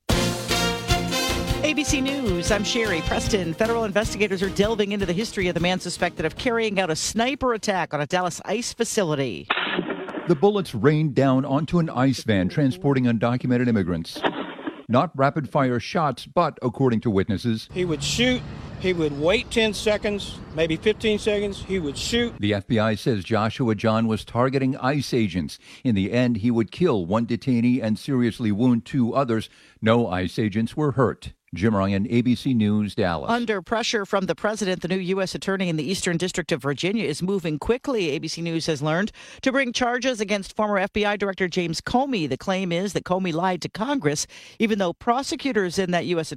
ABC News, I'm Sherry Preston. Federal investigators are delving into the history of the man suspected of carrying out a sniper attack on a Dallas ICE facility. The bullets rained down onto an ICE van transporting undocumented immigrants. Not rapid-fire shots, but, according to witnesses, he would shoot. He would wait 10 seconds, maybe 15 seconds. He would shoot. The FBI says Joshua John was targeting ICE agents. In the end, he would kill one detainee and seriously wound 2 others. No ICE agents were hurt. Jim Ryan, ABC News, Dallas. Under pressure from the president, the new U.S. attorney in the Eastern District of Virginia is moving quickly, ABC News has learned, to bring charges against former FBI Director James Comey. The claim is that Comey lied to Congress, even though prosecutors in that U.S.